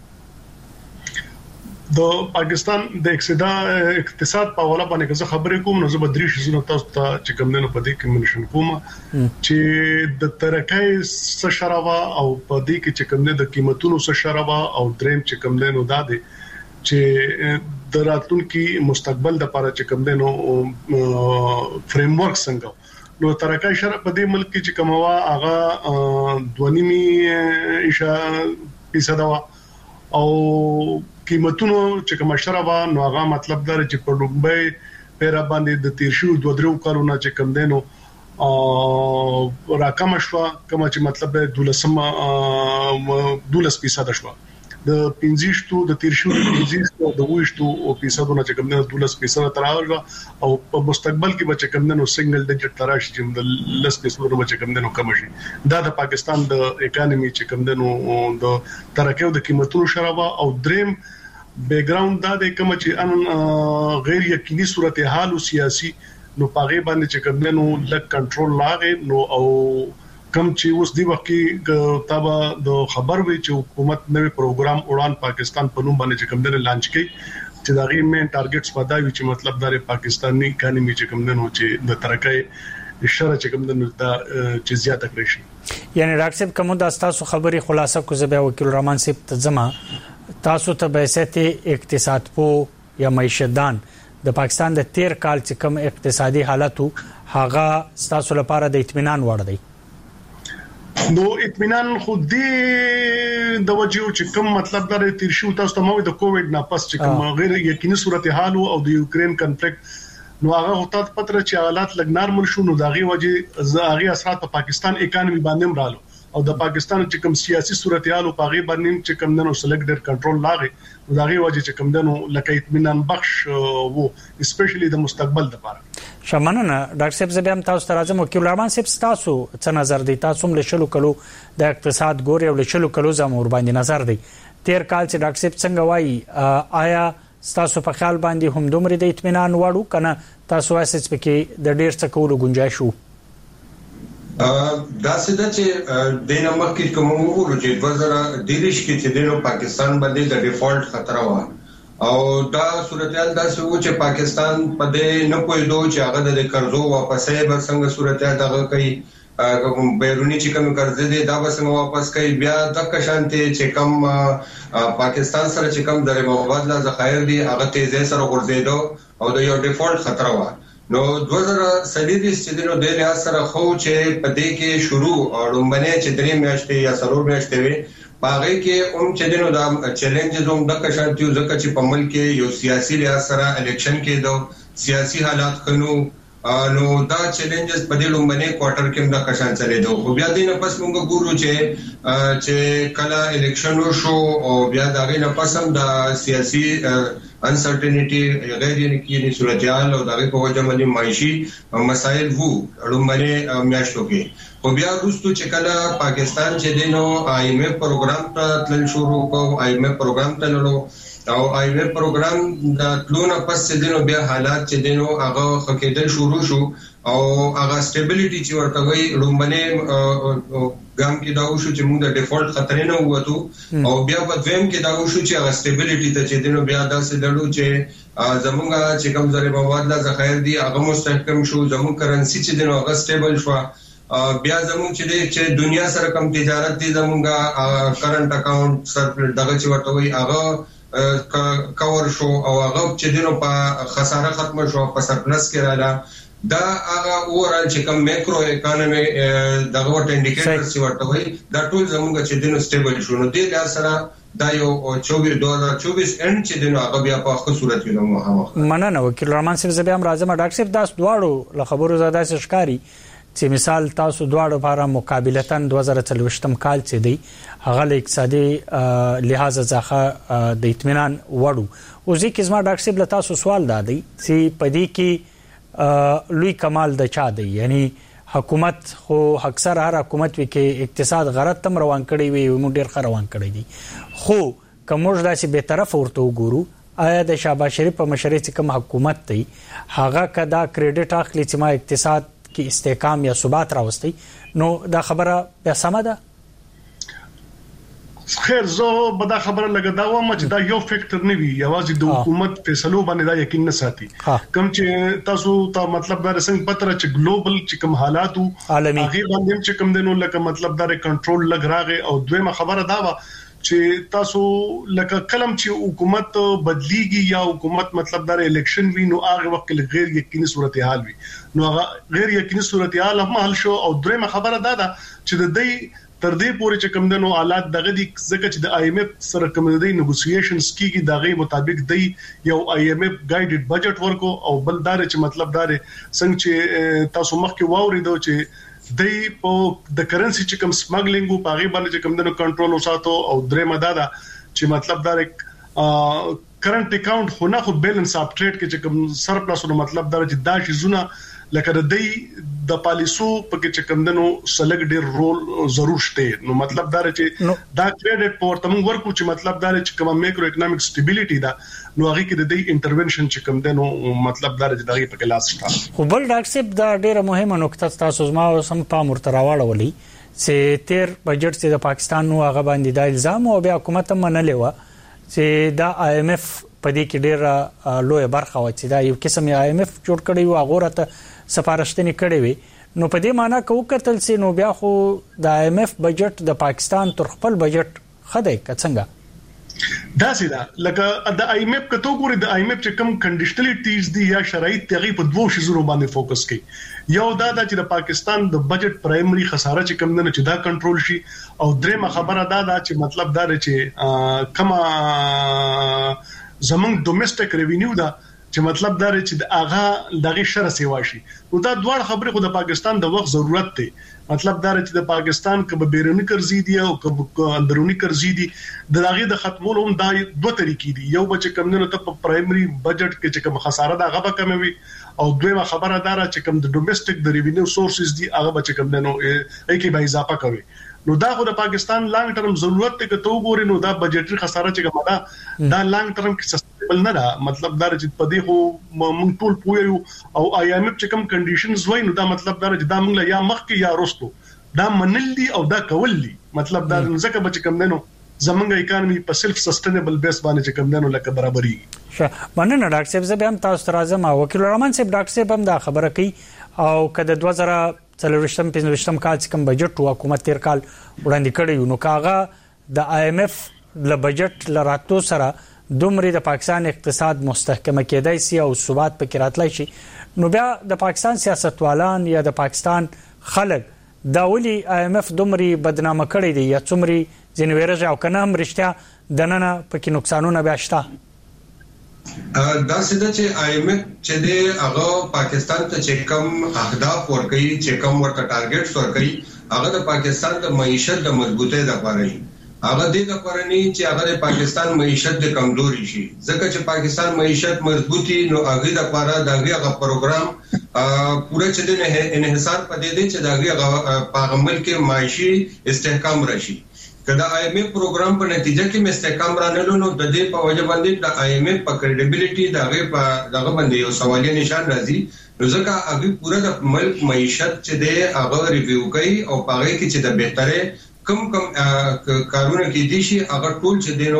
[SPEAKER 22] د پاکستان د اقتصاد په حواله باندې که خبرې کوم نو زه به درې شیزونه تاسو ته چې کوم نه پدې کې منشن کوم چې د ترقۍ څه شراوه او پدې کې چې کوم نه د قیمتونو څه شراوه او دریم چې کوم نه نو داده چې د راتلونکي مستقبل د لپاره چې کوم نو فریم ورک څنګه نو ترقۍ شرا په دې ملک کې چې کومه هغه دوه نیم فیصد او قیمتونو چې کوم شرابه نو هغه مطلب دا چې په لومبای پیرا باندې د تیر شو دوه درو کارونه چې کم دینو او راکم شو کوم چې مطلب دولسم دولس فیصد شو د پنځشتو د تیر شو پنځشتو د وښتو او فیصدونه چې کم دینو دولس فیصد تراوه او په مستقبل کې به چې کم دینو سنگل ډیجټ تراش چې د لس فیصدونه چې کم دینو کم شي. دا د پاکستان د اکانومي چې کم دینو د ترقیو د قیمتونو شرابه او دریم بیک گراوند دا د کوم چې ان غیر یقیني صورتحال او سیاسي نو پاغه باندې چې کوم نو لک کنټرول لاغه نو او کم چې اوس دی وخت کې تابع د خبر وی چې حکومت نوې پروګرام اڑان پاکستان په نوم باندې کوم دنه لانچ کړي چې دا غي مین ټارګټس پدا وی چې مطلب دا پاکستاني اکانومي چې کوم دنه چې د ترقۍ اشاره چې کوم دنه دا چې زیاته کړی شي.
[SPEAKER 2] یعنی ډاکټر صاحب کوم د تاسو خبري خلاصه کو زبې وکیل رحمان صاحب تزما تاسو ته بحثت اقتصاد پو یا معیشتدان د پاکستان د تیر کال چې کوم اقتصادي حالتو هغه تاسو لپاره د اطمینان وړ دی.
[SPEAKER 22] نو اطمینان خو دې د وجو چې کوم مطلب دا تیر شو تاسو ته مو د کووډ نه پس چې کوم غیر یقیني صورتحال او د یوکرين کنفلیکټ نو هغه هوتات پتر چې حالات لګ نارمل شو نو داغي وجه زاغي اثرات په پاکستان اکانومي باندې مرالو او د پاکستان چې کوم سیاسي صورتحال او پاغي باندې چې کوم نو سلیکټډ کنټرول لاغي داغي وجه چې کوم دنو لکه اطمینان بخش وو اسپیشلی د مستقبل لپاره.
[SPEAKER 2] شمننه ډاکټر صاحب زبیم تاسو ته راځم وکیل رحمان صاحب تاسو څه نظر دی تاسو له شلو کلو د اقتصاد ګوري او له شلو کلو زموږ باندې نظر دی تیر کال چې ډاکټر صاحب څنګه وایي آیا تاسو په خیال باندې هم دومره د اطمینان وړو کنه تاسو اساس پکې د ډیر څه کولو گنجائش وو؟
[SPEAKER 4] دا څه چې د نمبر کې کوم وګورو چې دوه زره دېرش کې چې د پاکستان باندې د ډیفالت خطر و او دا صورتحال دا څه و چې پاکستان په دې نه پوهېدو چې هغه د قرضو واپسې به څنګه صورتحال دغه کوي کوم بیرونی چې کوم قرض دي دا به څنګه واپس کوي بیا د کشانته چې کوم پاکستان سره چې کوم د مبادله ذخایر دي هغه تیزه سره ورزيدو او د یو ډیفالت خطر و نو دوه زره سلیدیس چې دنو د لحاظ سره خو چې په دې کې شروع اړومبنه چې درې میاشتې یا څلور میاشتې وي پاره کې هم چې دنو دا چیلنجز هم د کشانتیو ځکه چې په ملک کې یو سیاسي لحاظ سره الیکشن کې دو سیاسي حالات خنو نو دا چیلنجز په دې لومبنه کوارټر کې د کشان چلے دو خو بیا دې نه پس موږ ګورو چې چې کله الیکشن وشو او بیا دا غي نه پسم د سیاسي انسرټینټی غیر یقیني صورتحال او دغه په وجه باندې معاشي مسائل وو لومبنه میاشتو کې خو بیا وروسته چې کله پاکستان چې دینو آی ایم ایف پروګرام ته تل شروع کو آی ایم ایف پروګرام ته لړو او آی ایم ایف پروګرام د تلونه پس چې دینو بیا حالات چې دینو هغه خکېدل شروع شو او هغه سټیبিলিټي چې ورته وي لومبنه ګام کې دا وشو چې موږ د ډیفالت خطر نه ووتو او بیا په دویم کې دا وشو چې هغه سټیبিলিټي ته چې دینو بیا داسې لړو چې زمونږه چې کوم ځای مبادله ذخایر دي هغه مستحکم شو زموږ کرنسي چې دینو هغه سټیبل شو بیا زموږ چې چې دنیا سره کوم تجارت دي زمونږه کرنٹ اکاؤنٹ سر دغه چې ورته وي هغه کور شو او هغه چې دینو په خساره ختم شو په سرپلس کې رااله دا هغه اورال چې کوم میکرو اکانومي دغه ورته انډیکیټرز چې ورته وي دا ټول زموږ چې دینو سټیبل شو نو دې لاسه سره دا یو چوبیس دوه هزار چوبیس اند چې دینو هغه بیا په خپل صورت کې نو هغه
[SPEAKER 2] مننه وکیل رحمان صاحب زبیم راځم ډاکټر صاحب تاسو دواړو ل خبرو زاده ښکاری چې مثال تاسو دواړو لپاره مقابلتن دوه زره څلوېښتم کال چې دی هغه له اقتصادي لحاظ څخه د اطمینان وړو او ځکه زما ډاکټر صاحب له تاسو سوال دادی چې پدې کې لوی کمال د چا دی یعنی حکومت خو اکثر هر حکومت وی کې اقتصاد غلط تم روان کړی وي موږ ډیر ښه روان کړی دي خو کومج داسې به طرف ورته وګورو آیا د شهباز شریف په مشرۍ کې کوم حکومت دی هغه کدا کریډټ اخلي چې ما اقتصاد کې استحکام یا ثبات راوستي نو دا خبره به سم ده؟
[SPEAKER 22] خیر زه به دا خبره لګدا و چې دا یو فیکټر نه وي یوازې د حکومت فیصلو باندې دا یقین نه ساتي کوم چې تاسو ته مطلب دا څنګه پتر چې ګلوبل چې کوم حالات
[SPEAKER 2] عالمي
[SPEAKER 22] هغه باندې چې کوم دینو لکه مطلب دا کنټرول لګ راغی او دویمه خبره دا و چې تاسو لکه کلم چې حکومت بدلیږي یا حکومت مطلب دا الیکشن وی نو هغه وخت غیر یقیني صورتحال وي نو هغه غیر یقیني صورتحال هم حل شو او دویمه خبره دا ده چې د دې تر دې پورې چې کوم دنو حالات دغه دي ځکه چې د آی ایم ایف سره کوم د نیګوسییشنز کیږي دغه مطابق دی یو آی ایم ایف ګایډډ بجټ ورکو او بل دار چې مطلب دار څنګه چې تاسو مخکې واورېدو چې د په د کرنسي چې کوم سمګلینګ په هغه باندې چې کوم دنو کنټرول وساتو او درې مدادا چې مطلب دار کرنٹ اکاؤنٹ خو نه خو بیلانس اپ ټریډ کې چې کوم سرپلس نو مطلب دار چې دا شي زونه لکه د دې د پالیسو په کې چې کمندنو سلګ ډیر رول ضرور شته نو مطلب دا چې دا کریډټ پورته موږ ورکو چې مطلب دا چې کوم میکرو اکونومیک سټیبিলিټي دا نو هغه کې د دې انټرونشن چې کمندنو مطلب دا چې دغه په کلاس شته
[SPEAKER 2] خو بل ډاکټر صاحب دا ډیره مهمه نقطه تاسو زما سم په مرتراواله ولي چې تیر بجټ چې د پاکستان نو هغه باندې د الزام او بیا حکومت هم نه لیوا چې دا آی ایم اف په دې کې ډېر لوی برخه و چې دا یو قسم آی ایم اف جوړ کړی و هغه راته سفارښتنې کړې وي نو په دې معنی کو کتل سي نو بیا خو د آی ایم اف بجټ د پاکستان تر خپل بجټ خدای کڅنګا
[SPEAKER 22] دا سیدا لکه د آی ایم اف کته ګوري د آی ایم اف چې کوم کنډیشنلیټیز دي یا شرایط تغي په دوه شیزونو باندې فوکس کوي یو دا چې د پاکستان د بجټ پرایمري خساره چې کوم نه چې دا کنټرول شي او درېمه خبره دا ده چې مطلب دا چې کما زمونږ ډومېسټک ریوینیو دا چې مطلب دا چې د اغا دغه شر سیوا شي نو دا دوه خبرې خو د پاکستان د وخت ضرورت دی مطلب دا چې د پاکستان کبه بیرونی قرضې دي او کبه اندرونی قرضې دي د هغه د ختمولو هم دا دوه طریقې دي یو بچ کم نه ته په پرایمري بجټ کې چې کوم خساره دا غبه کموي او دویمه خبره دا چې کوم د ډومېسټک د ریوینیو سورسز دي هغه بچ کم نه نو ایکي به اضافه کوي نو دا خو د پاکستان لانګ ټرم ضرورت ته کته وګوري نو دا بجټري خساره چې کومه دا دا لانګ ټرم کې سستیبل نه ده مطلب دا چې په دې خو مونږ ټول پویو او آی ایم اف چې کوم کنډیشنز وای نو دا مطلب دا چې دا مونږ یا مخ کې یا رستو دا منل دي او دا کول دي مطلب دا ځکه بچ کم دنو زمونږ اکانومي په سلف سستینبل بیس باندې چې کم دنو لکه برابرۍ
[SPEAKER 2] ښه مننه ډاکټر صاحب زه به هم تاسو ته راځم وکیل رحمان صاحب ډاکټر صاحب هم دا خبره کوي او کله دوه زره څلورويشتم پنځويشتم کال چې کوم بجټ حکومت تیر کال وړاندې کړی نو کاغه د آی ایم اف ل بجټ لراتو سره دومره د پاکستان اقتصاد مستحکم کېدای سي او ثبات پکې راتلای شي نو بیا د پاکستان سیاستوالان یا د پاکستان خلک دا ولي آی ایم اف دومره بدنامه کړی دی یا څومره ځنویرج او کنه هم رښتیا د نن پکې نقصانونه بیا شته
[SPEAKER 4] دا سده چې آی ایم اف چې د هغه پاکستان ته چې کوم اهداف ورکړي چې کوم ورته ټارګټس ورکړي هغه د پاکستان د معیشت د مضبوطۍ لپاره هغه د دې لپاره نه چې هغه د پاکستان معیشت د کمزوري شي ځکه چې پاکستان معیشت مضبوطي نو هغه د لپاره دغه پروګرام پوره چې د انحصار پدې دي چې دغه په عمل کې معاشي استحکام راشي کله آی ایم اف پروګرام په نتیجه کې مستحکم رانلو نو د دې په وجه باندې د آی ایم اف په کریډیبিলিټي دغه په دغه باندې یو سوالي نشان راځي نو ځکه هغه پوره د ملک معیشت چې د هغه ریویو کوي او هغه کې چې د بهتره کم کم کارونه کې دي شي هغه ټول چې دینو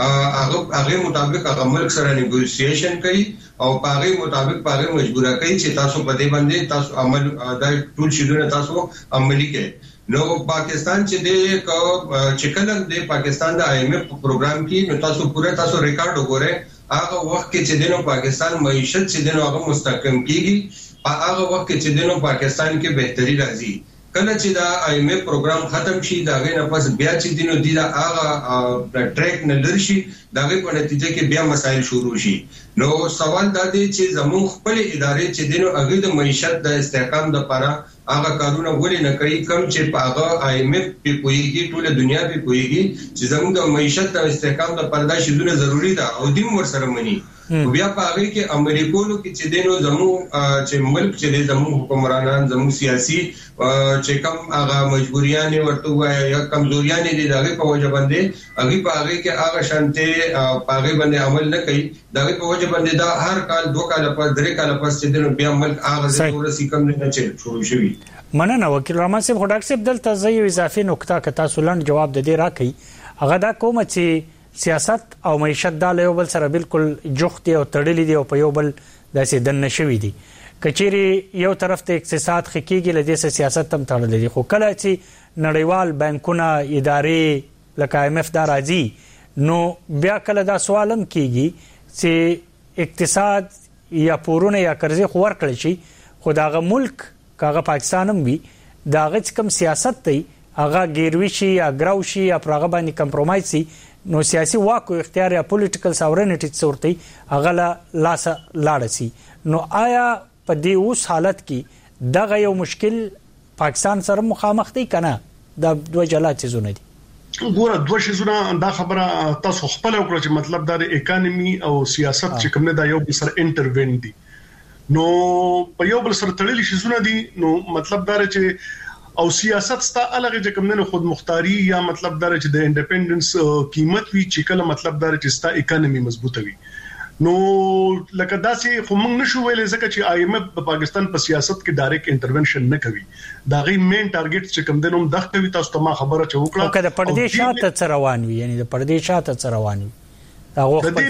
[SPEAKER 4] هغه هغه مطابق هغه ملک سره نیګوسییشن کوي او هغه مطابق هغه مجبوره کوي چې تاسو په دې باندې تاسو عمل دا ټول شیدونه تاسو عملي کړئ نو پاکستان چې د چې کله د پاکستان د آی ایم اف پروګرام کې نو تاسو پوره تاسو ریکارډ وګورئ هغه وخت کې چې دینو پاکستان معیشت چې دینو هغه مستحکم کیږي هغه وخت کې چې دینو پاکستان کې بهتري راځي کله چې دا آی ایم اف پروګرام ختم شي دا غي نه پس بیا چې دینو دی دا هغه ټریک نه لرشي دا غي په نتیجه کې بیا مسایل شروع شي نو سوال دا دی چې زموږ خپل ادارې چې دینو هغه د معیشت د استحکام لپاره هغه کارونه ولې نه کوي کوم چې په هغه آی ایم اف په پویږي ټول دنیا په پویږي چې زموږ د معیشت د استحکام لپاره دا شیزونه ضروری ده او دیم ورسره مني بیا په هغه کې امریکولو کې چې دینو زموږ چې ملک چې زموږ حکمرانان زموږ سیاسي چې کوم هغه مجبوریان ورته وایي یا کمزوریان دي دغه په وجه باندې هغه په هغه کې هغه شانته په هغه باندې عمل نه کوي دغه په وجه باندې دا هر کال دوه کال پس درې کال پس چې دینو بیا ملک هغه ضرورت سي کم نه چې شروع شي
[SPEAKER 2] مننه وکیل رحمان صاحب ډاکټر صاحب دلته زه یو اضافي نقطه کتا سولند جواب د دې راکې هغه دا کوم چې سیاست او معیشت د یو بل سره بالکل جوختي او تړلې دي او په یو بل داسې دن نشوي دي کچيري یو طرف ته اقتصاد خکېږي لدې سه سیاست هم تړلې دي خو کله چې نړیوال بانکونه ادارې لکه آی ایم اف دا راځي نو بیا کله دا سوال هم کیږي چې اقتصاد یا پورونه یا قرضې خو ورکړل شي خو داغه ملک کاغه پاکستان هم وي داغه کم سیاست دی هغه ګیروي شي یا ګراو شي یا پرغه باندې کمپرمایز شي نو سیاسي واک او اختیار یا پولیټیکل ساورنټی صورتي هغه لا لاس لاړ سي نو آیا په دې اوس حالت کې دغه یو مشکل پاکستان سره مخامخ دی کنه دا دوه جلا چیزونه دي
[SPEAKER 22] ګوره دوه شیزونه دا خبره تاسو خپل وکړه چې مطلب دا د اکانومي او سیاست چې کوم نه دا یو بل سره انټروین دي نو په یو بل سره تړلې شیزونه دي نو مطلب دا چې او سیاست ستا الګ چې کوم نه خود مختاری یا مطلب دا چې د انډیپندنس قیمت وی چې کله مطلب دا چې ستا اکانومي مضبوطه وي نو لکه داسې خو موږ نشو ویلې ځکه چې آی ایم ایف په پاکستان په سیاست کې ډایرکټ انټرونشن نه کوي دا غي مین ټارګټ چې کوم دنوم دغه کوي تاسو ته ما خبره چې وکړه
[SPEAKER 2] او کله پردې شاته څروان وي یعنی د پردې شاته څروان وي دا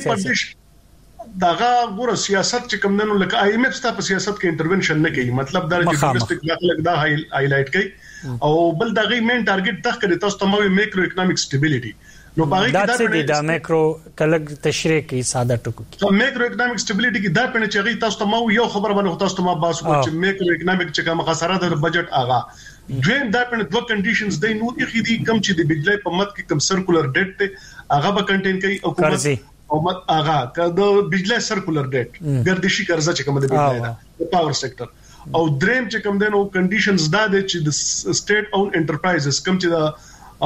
[SPEAKER 2] وخت
[SPEAKER 22] دغه ګور سیاست چې کوم دنو لکه آی ایم ایف ستا په سیاست کې انټرونشن نه کوي مطلب دا چې ډومېسټک داخله دا هایلایټ کوي او بل دغه مین ټارګټ دغه کوي تاسو ته مو میکرو اکونومیک سټیبিলিټي نو باغی
[SPEAKER 2] دا څه دي دا میکرو کلګ تشریح کی ساده ټکو
[SPEAKER 22] کی میکرو اکونومیک سټیبিলিټي کی دا پنه چغی تاسو ته مو یو خبر باندې تاسو ته ما باس کو چې میکرو اکونومیک چې کوم خساره د بجټ آغا دویم دا پنه دوه کنډیشنز دی نو اخی دي کم چې د بجلی په مت کې کم سرکولر ډیټ ته هغه به کنټین کوي حکومت او مت آغا کله بجلی سرکولر ډیټ ګردشي قرضه چې کوم د بجلی دا پاور سېکټر او دریم چې کوم دنو کنډیشنز دا دي چې د سټیټ اون انټرپرایزز کم چې دا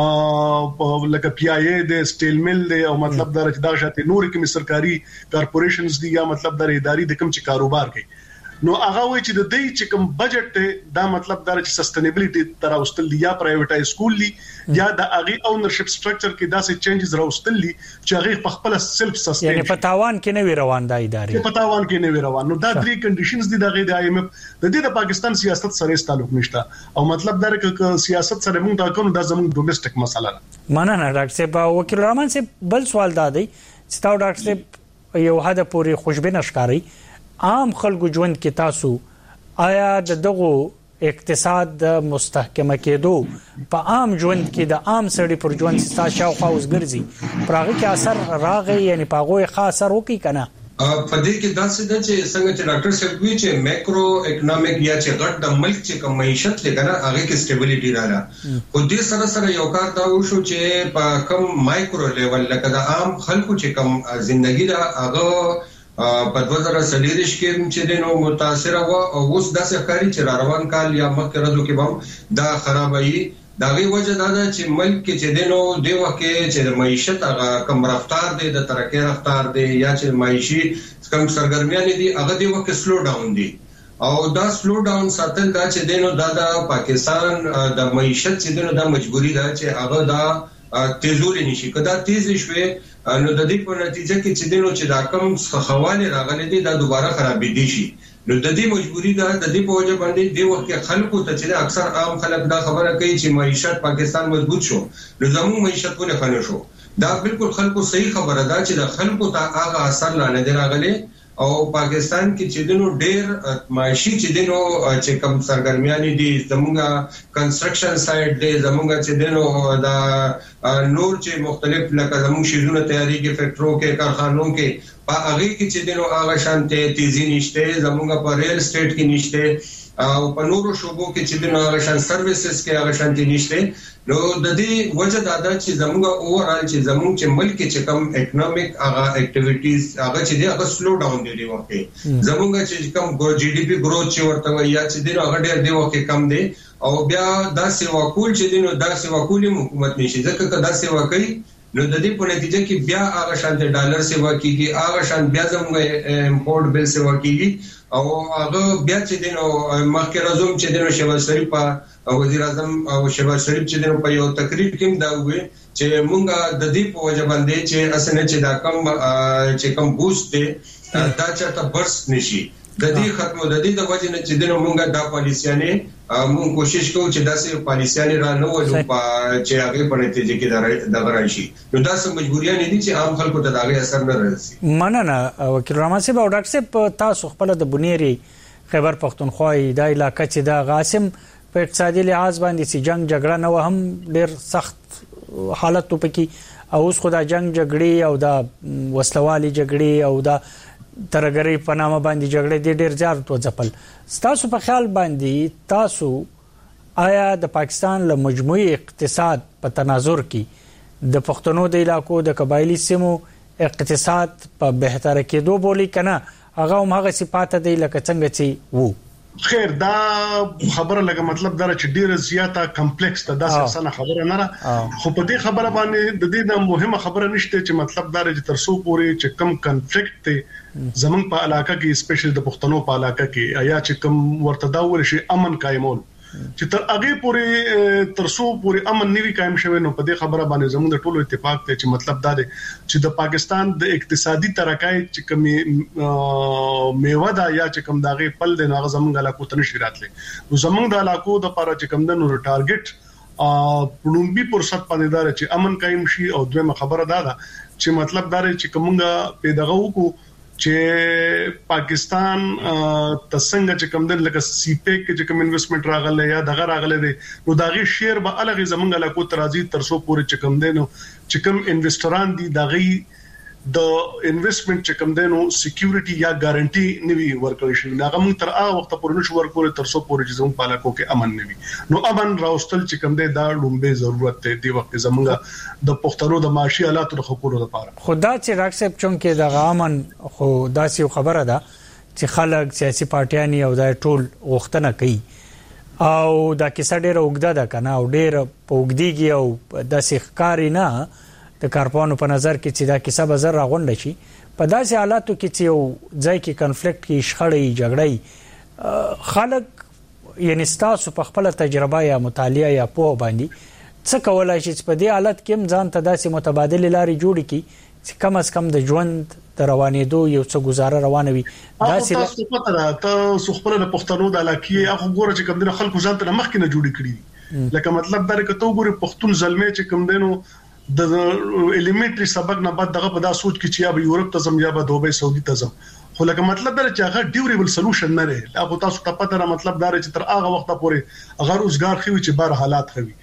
[SPEAKER 22] ا لکه پی آی اي د سټیل مل دی او مطلب دا چې دا شاته نور کوم سرکاري کارپوریشنز دي یا مطلب د اداري د کوم چې کاروبار کوي نو هغه وایي چې د دې چې کوم بجټ دا مطلب دا چې سستینبিলিټي تر اوستل دی یا پرایویټایز کول دي یا د اغي اونرشپ سټرکچر کې داسې چینجز راوستل دي چې هغه په خپل سلف سستین
[SPEAKER 2] یعنی په تاوان کې نه وی روان د ادارې
[SPEAKER 22] په تاوان کې نه وی روان نو دا درې کنډیشنز دي د غي د آی ایم ایف د دې د پاکستان سیاست سره تعلق نشته او مطلب دا چې سیاست سره موږ دا کوم د زموږ ډومېسټک مسله ده
[SPEAKER 2] مننه ډاکټر صاحب وکیل رحمان صاحب بل سوال دا دی چې تاسو ډاکټر صاحب یو حد پورې خوشبینه ښکاری عام خلکو ژوند کې تاسو آیا د دغه اقتصاد د مستحکمه کېدو په عام ژوند کې د عام سړي پر ژوند ستاسو شاوخوا اوسګرځي پراغه کې اثر راغی یعنی پاغه خاص اثر وکي کنه
[SPEAKER 4] په دې کې دا څه د چې څنګه چې ډاکټر صاحب وی چې ماکرو اکونومیک یا چې غټ د ملک چې کوم معیشت لګره هغه کې سټیبিলিټي رااله خو دې سره سره یو کار دا وشو چې په کم مایکرو لیول لکه د عام خلکو چې کوم ژوندۍ دا هغه په دوه زره سلیریش کې چې دینو متاثر و او اوس داسې ښکاري چې روان کال یا مخکې راځو کې هم دا خرابایي دا غي وجه دا ده چې ملک کې چې دینو دی وکه چې د معیشت هغه کم رفتار دی د ترقی رفتار دی یا چې معیشي کم سرګرمیان دي هغه دی وکه سلو ډاون دي او دا سلو ډاون ساتل دا چې دینو دا د پاکستان د معیشت چې دینو دا مجبوری ده چې هغه دا تیزول نشي کدا تیز شوي نو د دې په نتیجه کې چې دینو چې دا کم خواله راغلي دي دا دوباره خرابې دي شي نو د دې مجبوری ده د دې په وجه باندې دی وخت خلکو ته چې اکثر عام خلک دا خبره کوي چې معیشت پاکستان مضبوط شو نو زموږ معیشت ونه خنه شو دا بالکل خلکو صحیح خبره ده چې د خلکو ته هغه اثر نه دی راغلي او پاکستان کې چې دینو ډېر معاشي چې دینو چې کم سرګرمیان دي زموږه کنستراکشن سایت دی زموږه چې دینو دا نور چې مختلف لکه زموږ شیزونه تیاری کې فیکټرو کې کارخانو کې په هغه کې چې دینو هغه شانته تیزی نشته زموږه په ریل سټیټ کې نشته او په نورو شوبو کې چې دینو هغه شان سرویسز کې هغه شانته نشته نو د دې وجه دا ده چې زموږه اوورال چې زموږ چې ملک چې کم اکونومیک هغه اکټیویټیز هغه چې دی هغه سلو ډاون دي دی وخت زموږه چې کم جی ډی پی گروث چې ورته وایي چې دی هغه ډېر دی وخت کم دی او بیا دا سیوا کول چې دی نو دا سیوا کولې حکومت نشي ځکه که دا سیوا کوي نو د دې په نتیجه کې بیا هغه شانته ډالر سیوا کیږي هغه شان بیا زموږه امپورټ بل سیوا کیږي او هغه بیا چې دینو مخکې راځم چې دینو شهباز شریف او وزیر اعظم او شهباز شریف چې دینو په یو تقریر کې دا وې چې مونږه د دې په وجه باندې چې اسنه چې دا کم چې کم بوست دی دا چې برس نشي د دې ختمو د دې د وجه نه چې دینو مونږه دا پالیسیانه مونږ کوشش کوو چې داسې پالیسیانه را نه ولو چې هغه په نتیجه کې دا راشي نو دا سم مجبوریان دي چې عام خلکو ته دا غي اثر نه رسي
[SPEAKER 2] مننه وکیل رحمان صاحب او ډاکټر صاحب تاسو خپل د بنيري خیبر پختونخوا د علاقې چې دا غاسم په اقتصادي لحاظ باندې چې جنگ جګړه نه و هم ډېر سخت حالت ته پکې او اوس خدای جنگ جګړې او دا وسلوالي جګړې او دا ترګری په نامه باندې جګړې د ډېر زیات وځپل تاسو په خیال باندې تاسو آیا د پاکستان له مجموعي اقتصاد په تناظر کې د پښتنو د علاقو د قبایلی سیمو اقتصاد په بهتره کېدو بولی کنه هغه هم هغه صفات دی لکه څنګه چې وو
[SPEAKER 22] خیر دا خبره لکه مطلب دا چې ډیره زیاته کمپلیکس ده دا څه خبره نه را خو په دې خبره باندې د دې د مهمه خبره نشته چې مطلب دا چې ترسو پورې چې کم کنفلیکټ ته زمون په علاقه کې سپیشل د پښتنو په علاقه کې آیا چې کم ورته دا ول شي امن قائمول چې تر هغه پورې ترسو پورې امن نیوي قائم شوه نو په دې خبره باندې زموږ د ټولو اتفاق ته چې مطلب دا دی چې د پاکستان د اقتصادي ترقۍ چې کوم میوه دا یا چې کوم داغه پل د ناغه زموږ علاقو ته نشي راتلی نو زموږ د علاقو د لپاره چې کوم د نو ټارګټ ا پړومبي فرصت باندې دار چې امن قائم شي او دویمه خبره دا ده چې مطلب دا چې کومه پیداغو کو چې پاکستان تسنګ چې کوم د لکه سی پیک چې کوم انویسټمنٹ راغله یا دغه راغله دي نو داغه شیر به الګ زمونږ علاقو ترازی ترسو پورې چې کوم دینو چې کوم انویسټران دي دغه د انویسټمنٹ چې کوم دینو سکیورټي یا ګارانټي نوي ورکړی شي هغه موږ تر هغه وخت پورې نشو ورکول ترسو پورې چې زموږ پالاکو کې امن نوي نو امن راوستل چې کوم دی دا لومبه ضرورت دی د وخت زموږ د پښتنو د معاشي حالاتو د خپلو لپاره
[SPEAKER 2] خدا چې راکسب چون کې د امن خو داسې خبره ده چې خلک سیاسي پارټیان او د ټول غوښتنه کوي او دا کیسه ډېر اوږده ده کنه او ډېر پوګديږي او د سیخکاری نه د کارپانو په نظر کې چې دا کیسه به زر راغونډ شي په داسې حالاتو کې چې یو ځای کې کنفلیکټ کې شخړې جګړې خلک یعنی تاسو په خپل تجربه یا مطالعه یا پوه باندې څه کولای شي چې په دې حالت کې ځان ته داسې متبادل لارې جوړ کړي چې کم از کم د ژوند د روانېدو یو څه گزاره روانه وي
[SPEAKER 22] داسې تاسو پته را ته خپل د پښتنو د علاقې هغه ګوره چې کوم د خلکو ځان ته مخکې نه جوړ کړي لکه مطلب دا چې تو ګوره پښتون ظلمي چې کوم دینو د الیمنټری سبق نه بعد دغه په دا سوچ کې چې یا به یورپ ته زم یا به دوبه سعودي ته زم خو لکه مطلب دا چې هغه ډیوریبل سولوشن نه لري هغه تاسو ته پته را مطلب دا چې تر هغه وخت پورې هغه روزګار خوي چې بار حالات خوي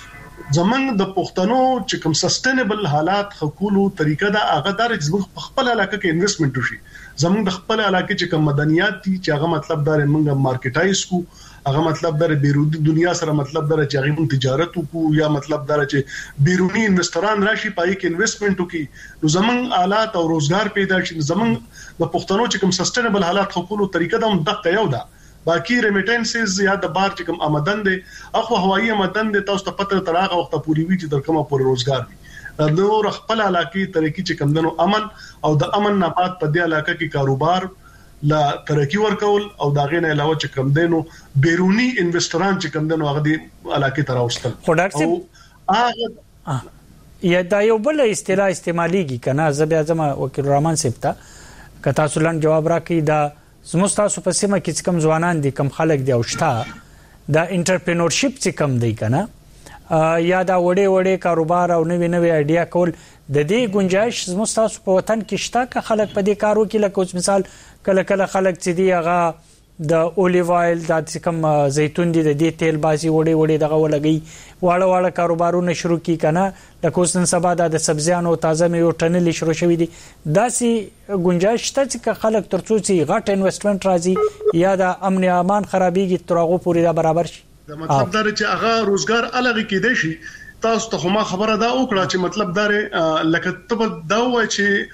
[SPEAKER 22] زمنګ د پښتنو چې کوم سستینبل حالات خکولو طریقه دا هغه دار چې خپل علاقه کې انویسټمنٹ وشي زمنګ د خپل علاقه چې کوم مدنیات دي چې هغه مطلب دا موږ مارکیټایز کو هغه مطلب دا بیرونی دنیا سره مطلب دا چې هغه موږ تجارت وکړو یا مطلب دا چې بیرونی انویسټران راشي پای کې انویسټمنٹ وکړي نو زمنګ آلات او روزګار پیدا شي زمنګ د پښتنو چې کوم سستینبل حالات خکولو طریقه دا هم دغه یو ده باقي ریمیټنسز یا د بار چې کوم آمدن دي اخو هوایي آمدن دي تاسو ته پته تر هغه وخت پوری وی چې در کومه پر روزګار وي نو خپل علاقې طریقې چې کوم دنو امن او د امن نه بعد په دې علاقې کې کاروبار لا ترقی ورکول او دا غینه علاوه چې کوم دینو بیرونی انویسټران چې کوم دنو هغه دی علاقې ته راوستل
[SPEAKER 2] خو ډاکټر هغه یا دا یو بل اصطلاح استعماليږي کنه زبیا زما وکیل رحمان سپتا کتا سولن جواب راکې دا زموږ په سیمه کې کوم ځوانان دي کوم خلک دي او شته دا انټرپرینورشپ چې کوم دی کنه یا دا وړې وړې کاروبار او نوې نوې ایډیا کول د دې گنجائش زموږ په وطن کې شته که خلک په دې کارو کې لکه اوس مثال کله کله خلک چې دی هغه د اولیو آیل د کوم زیتون دي د دې تیل باسي وړې وړې دغه ولګي واړه واړه کاروبارونه شروع کی کنه د کوسن سبا د سبزیانو تازه میوه ټنل شروع شوې دي داسې گنجائش ته چې خلک ترڅو چې غټ انویسټمنٹ راځي یا د امن امان خرابېږي ترغه پوری دا برابر شي
[SPEAKER 22] دا مطلب دا چې هغه روزګار الګ کېدې شي تاسو ته ما خبره دا وکړه چې مطلب دا لکه ته دا وای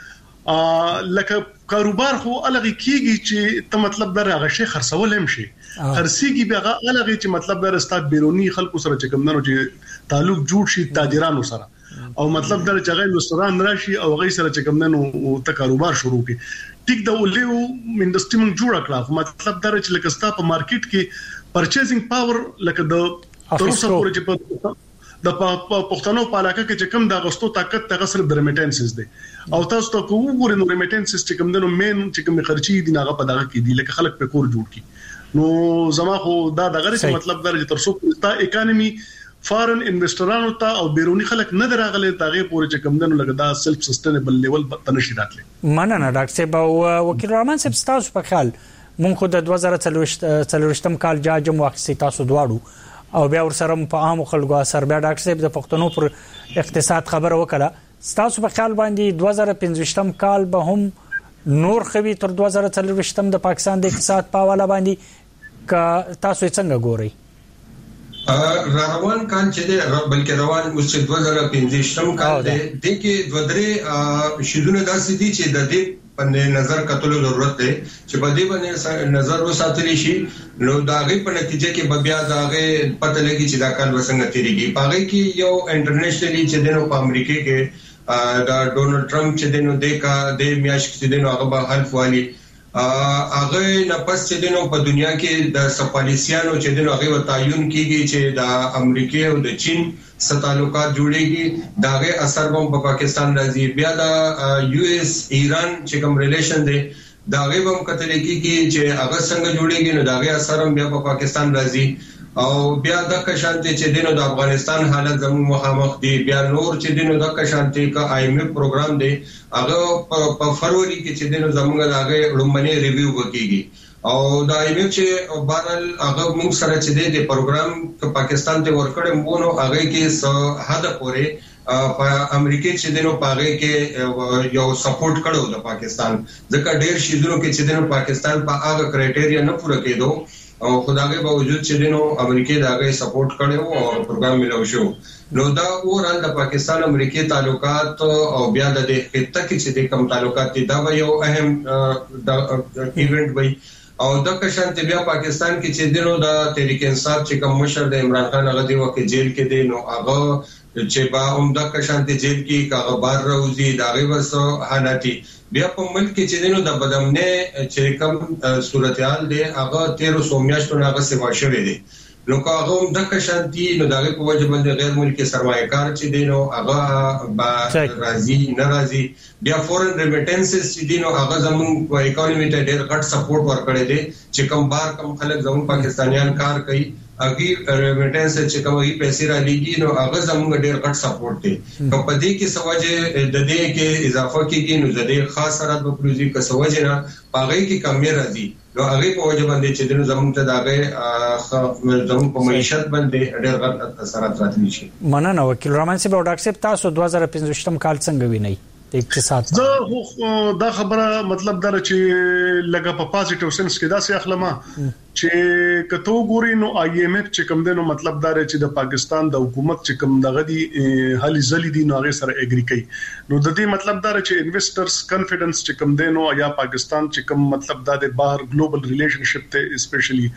[SPEAKER 22] چې لکه کاروبار خو الګ کیږي چې ته مطلب دا هغه شي خرڅول هم شي خرڅيږي به هغه الګ چې مطلب دا ستاد بیرونی خلکو سره چې کوم نه چې تعلق جوړ شي تاجرانو سره او مطلب دا چې هغه رستوران راشي او هغه سره چې کوم نه ته کاروبار شروع کی ټیک دا ولې انډستری مونږ جوړ کړه مطلب دا چې لکه ستا په مارکیټ کې پرچیزینګ پاور لکه د تاسو پورې چې د پښتنو په علاقه کې چې کوم د غستو طاقت ته غسر د ریمیټنسز دي او تاسو ته کوو نو ریمیټنسز چې کوم دنو مین چې کوم خرچي دي هغه په دغه کې دي لکه خلک په کور جوړ کی نو زما خو دا دغه چې مطلب درجه تر څو تا اکانومي فارن انویسټرانو ته او بیرونی خلک نه دراغله تاغه پورې چې کوم دنو لګدا سلف سستینبل لیول په نشي راتله
[SPEAKER 2] مننه ډاکټر صاحب او وکیل رحمان صاحب تاسو په خیال مونږ خو د دوه زره څلوېښتم کال جاجم واخستې تاسو دواړو او بیا ورسره په عام خلکو اثر بیا ډاکټر صاحب د پښتنو پر اقتصاد خبره وکړه تاسو په خیال باندې دوه زره پنځوستم کال به هم نور خوي تر دوه زره څلوېښتم د پاکستان د اقتصاد په حواله باندې ک تاسو څنګه ګورئ
[SPEAKER 4] روان کال چې دی بلکې روان اوس دوه زره پنځوستم کال دی د کې دوه درې شیدونه داسې دي چې د دې په نظر کتلو ضرورت دی چې په دې باندې نظر وساتل شي نو دا غي په نتیجه کې بیا دا غي پته لګي چې دا کال وسنګ تیریږي پاره کې یو انټرنیشنلی چې دنو په امریکا کې دا ډونلډ ټرمپ چې دنو د کا د میاش چې دنو هغه به حلف والی هغه نه پس چې دینو په دنیا کې د سپالیسیانو چې دینو هغه تعین کیږي چې د امریکای او د چین سره تعلقات جوړيږي داغه اثر هم په پاکستان راځي. بیا د یو اس ایران چې کوم ریلیشن دی داغه هم کتل کیږي چې هغه څنګه جوړيږي نو داغه اثر هم بیا په پاکستان راځي. او بیا د کشانتي چې دینو د افغانستان حالت زموږ مخامخ دی. بیا نور چې دینو د کشانتي کا آی ایم ایف پروګرام دی هغه په فروری کې چې دینو زموږ داغه لومبني ریویو وکړي او د آی ایم ایف چې بهرال هغه موږ سره چې د پروګرام په پاکستان ته ورکړم مونږ هغه کې څه حد پورې په امریکا چې دینو پاغه کې یو سپورټ کړو د پاکستان ځکه ډېر شیزونو کې چې دینو پاکستان په هغه کرایټیریا نه پوره کېدو او خدای باوجود چې دینو امریکای داغه سپورټ کړو او پروګرام ملو شو. نو دا اورال د پاکستان امریکای تعلقات او بیا د خطه کې چې د کوم تعلقات دي دا یو اهم ایونت وي او د کشانت بیا پاکستان کې چې دینو د تحریک انصاف چې کوم مشر د عمران خان هغه دی وکه جیل کې دی نو هغه چې با عمده کشانت جیل کې کاغه بار راوځي داغه وسو حالاتي بیا په ملک کې چې دینو د بدامنه چې کوم صورتحال دی هغه تیرو سو میاشتونه هغه سیوا شوی دی نو هغه هم د کشانتي نو داغه په وجه باندې غیر ملکی سرمایه‌کار چې دینو هغه با راضي ناراضي بیا فورن ریمیټنسز چې دینو هغه زمون په اکانومي ته ډېر غټ سپورټ ورکړي دي چې کوم بار کم خلک زمون پاکستانیان کار کوي اګي ریمیټنس چې کومي پیسې را لګي نو هغه زموږ ډېر غټ سپورټ دی په دې کې سوجه د دې کې اضافه کیږي نو د دې خاص سرحد په پروژې کې سوجه نه پاغې کې کمی راځي نو هغه په وجه باندې چې د زموږ ته داغه زموږ په معیشت باندې ډېر غټ اثرات راتلی شي.
[SPEAKER 2] مننه وکیل رحمان صاحب ډاکټر صاحب تاسو دوه زره پنځه کال څنګه وینئ د اقتصاد
[SPEAKER 22] زه دا خبره مطلب دا چې لګه په پازیټیو سنس کې دا سي اخلمه چې کته ګوري نو آی ایم ایف چې کوم دنو مطلب دا چې د پاکستان د حکومت چې کوم دغه دي هلي زلي دي نو هغه سره اګری کوي نو د دې مطلب دا چې انویسټرز کانفیډنس چې کوم دنو یا پاکستان چې کوم مطلب دا د بهر ګلوبل ریلیشنشپ ته اسپیشلی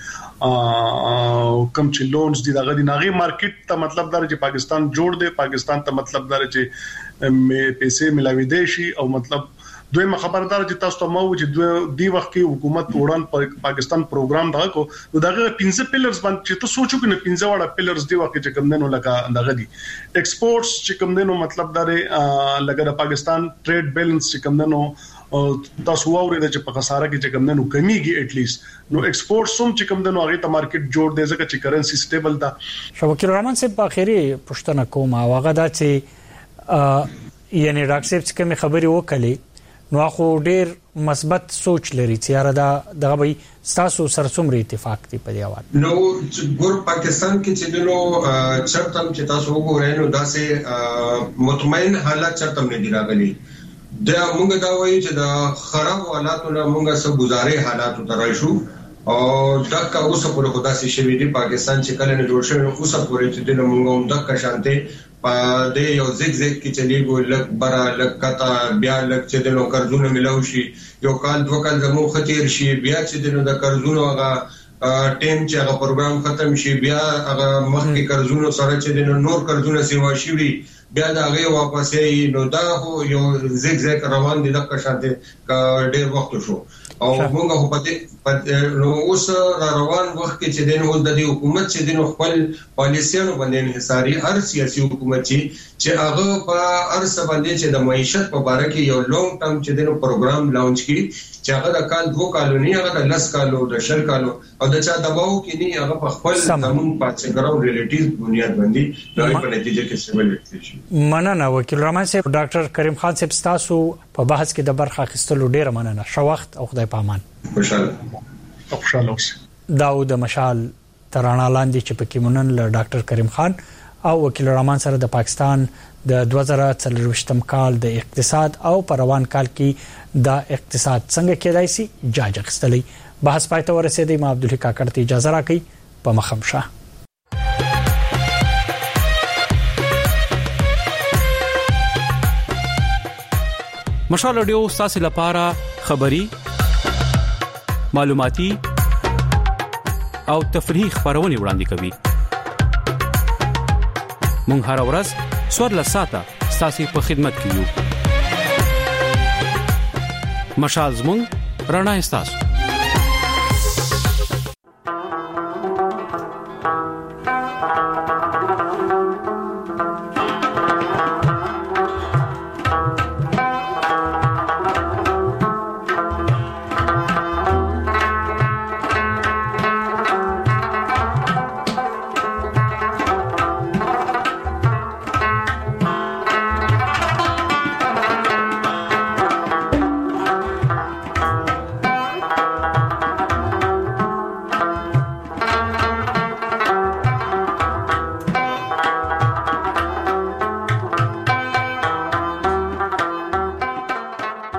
[SPEAKER 22] کم چې لونز دي دغه دي ناغي مارکیټ ته مطلب دا چې پاکستان جوړ دی پاکستان ته مطلب دا چې مې پیسې ملاوي دي شي او مطلب دویمه خبردار چې تاسو ته مو چې دی وخت کې حکومت وړاند پاکستان پروګرام دا کو دغه پنځه پیلرز باندې چې تاسو سوچو کې نه پنځه وړه پیلرز دی وخت چې کوم دنو لکه دغه دي ایکسپورټس چې کوم دنو مطلب دا لکه د پاکستان ټریډ بیلانس چې کوم دنو تاسو ووري د چې په خساره کې چې کوم دنو کمیږي اټ لیست نو ایکسپورټس هم چې کوم دنو هغه ته مارکیټ جوړ دی ځکه چې کرنسي سټیبل ده.
[SPEAKER 2] شوکر رحمان صاحب په اخیری پښتنه کوم هغه دا چې یعنی ډاکټر صاحب چې کوم خبري وکړي نو خو ډیر مثبت سوچ لري چې یاره دا دغه به تاسو سره څومره اتفاق دی په دی حواله
[SPEAKER 4] نو ګور پاکستان کې چې دنو چرتم چې تاسو وګورئ نو داسې مطمئن حالت چرتم نه دی راغلي دا موږ دا وایو چې دا خراب حالاتو نه موږ سره گزارې حالاتو ته راشو او دا کا اوسه پر خدا سي شوی دی پاکستان چې کله نه جوړ شوی اوسه پورې چې دنو موږ هم د کشانته په دې یو زیګ زیګ کې چلیږي لک برا لک کتا بیا لک چې دنو قرضونه ملو شي یو کال دوه کال زمو خطر شي بیا چې دنو د قرضونو هغه ټیم چې هغه پروګرام ختم شي بیا هغه مخکې قرضونو سره چې دنو نور قرضونه سیوا شي بیا دا هغه واپس یې نو دا یو زیګ زیګ روان دي د کشانته ډېر وخت شو او موږ په دې نو اوس را روان وخت کې چې دنه د حکومت چې دنه خپل پالیسیانو باندې انحصاري هر سیاسي حکومت چې هغه په ارس باندې چې د معیشت په اړه کې یو لونګ ټرم چې دنه پروګرام لانچ کړي چې هغه د کال دوه کالو نه هغه د لس کالو د شل کالو او د چا دباو کې نه هغه په خپل زمون پاتې ګراو ریلیټیو بنیاد باندې د په نتیجه کې سیول شي.
[SPEAKER 2] مننه وکیل رحمان صاحب ډاکټر کریم خان صاحب تاسو په بحث کې د برخه اخیستلو ډیره مننه شو وخت او خدای پامان.
[SPEAKER 22] خوشاله خوشاله اوسئ.
[SPEAKER 2] داود مشال ترانه لاندې چې پکې مونږ له ډاکټر کریم خان او وکیل رحمان سره د پاکستان د دوه زره څلرويشتم کال د اقتصاد او پروان کال کې د اقتصاد څنګه کېدای شي جاج اخستلې بحث پاتې ورسېدې ما عبدالحق کاکړ ته اجازه راکړي په مخمشه.
[SPEAKER 5] مشال رادیو تاسو لپاره خبري معلوماتي او تفریحي خبرونه وړاندې کوي. مونږ هر ورځ سوړ لساته تاسو په خدمت کې یو. مشال زموږ رڼا استاسو.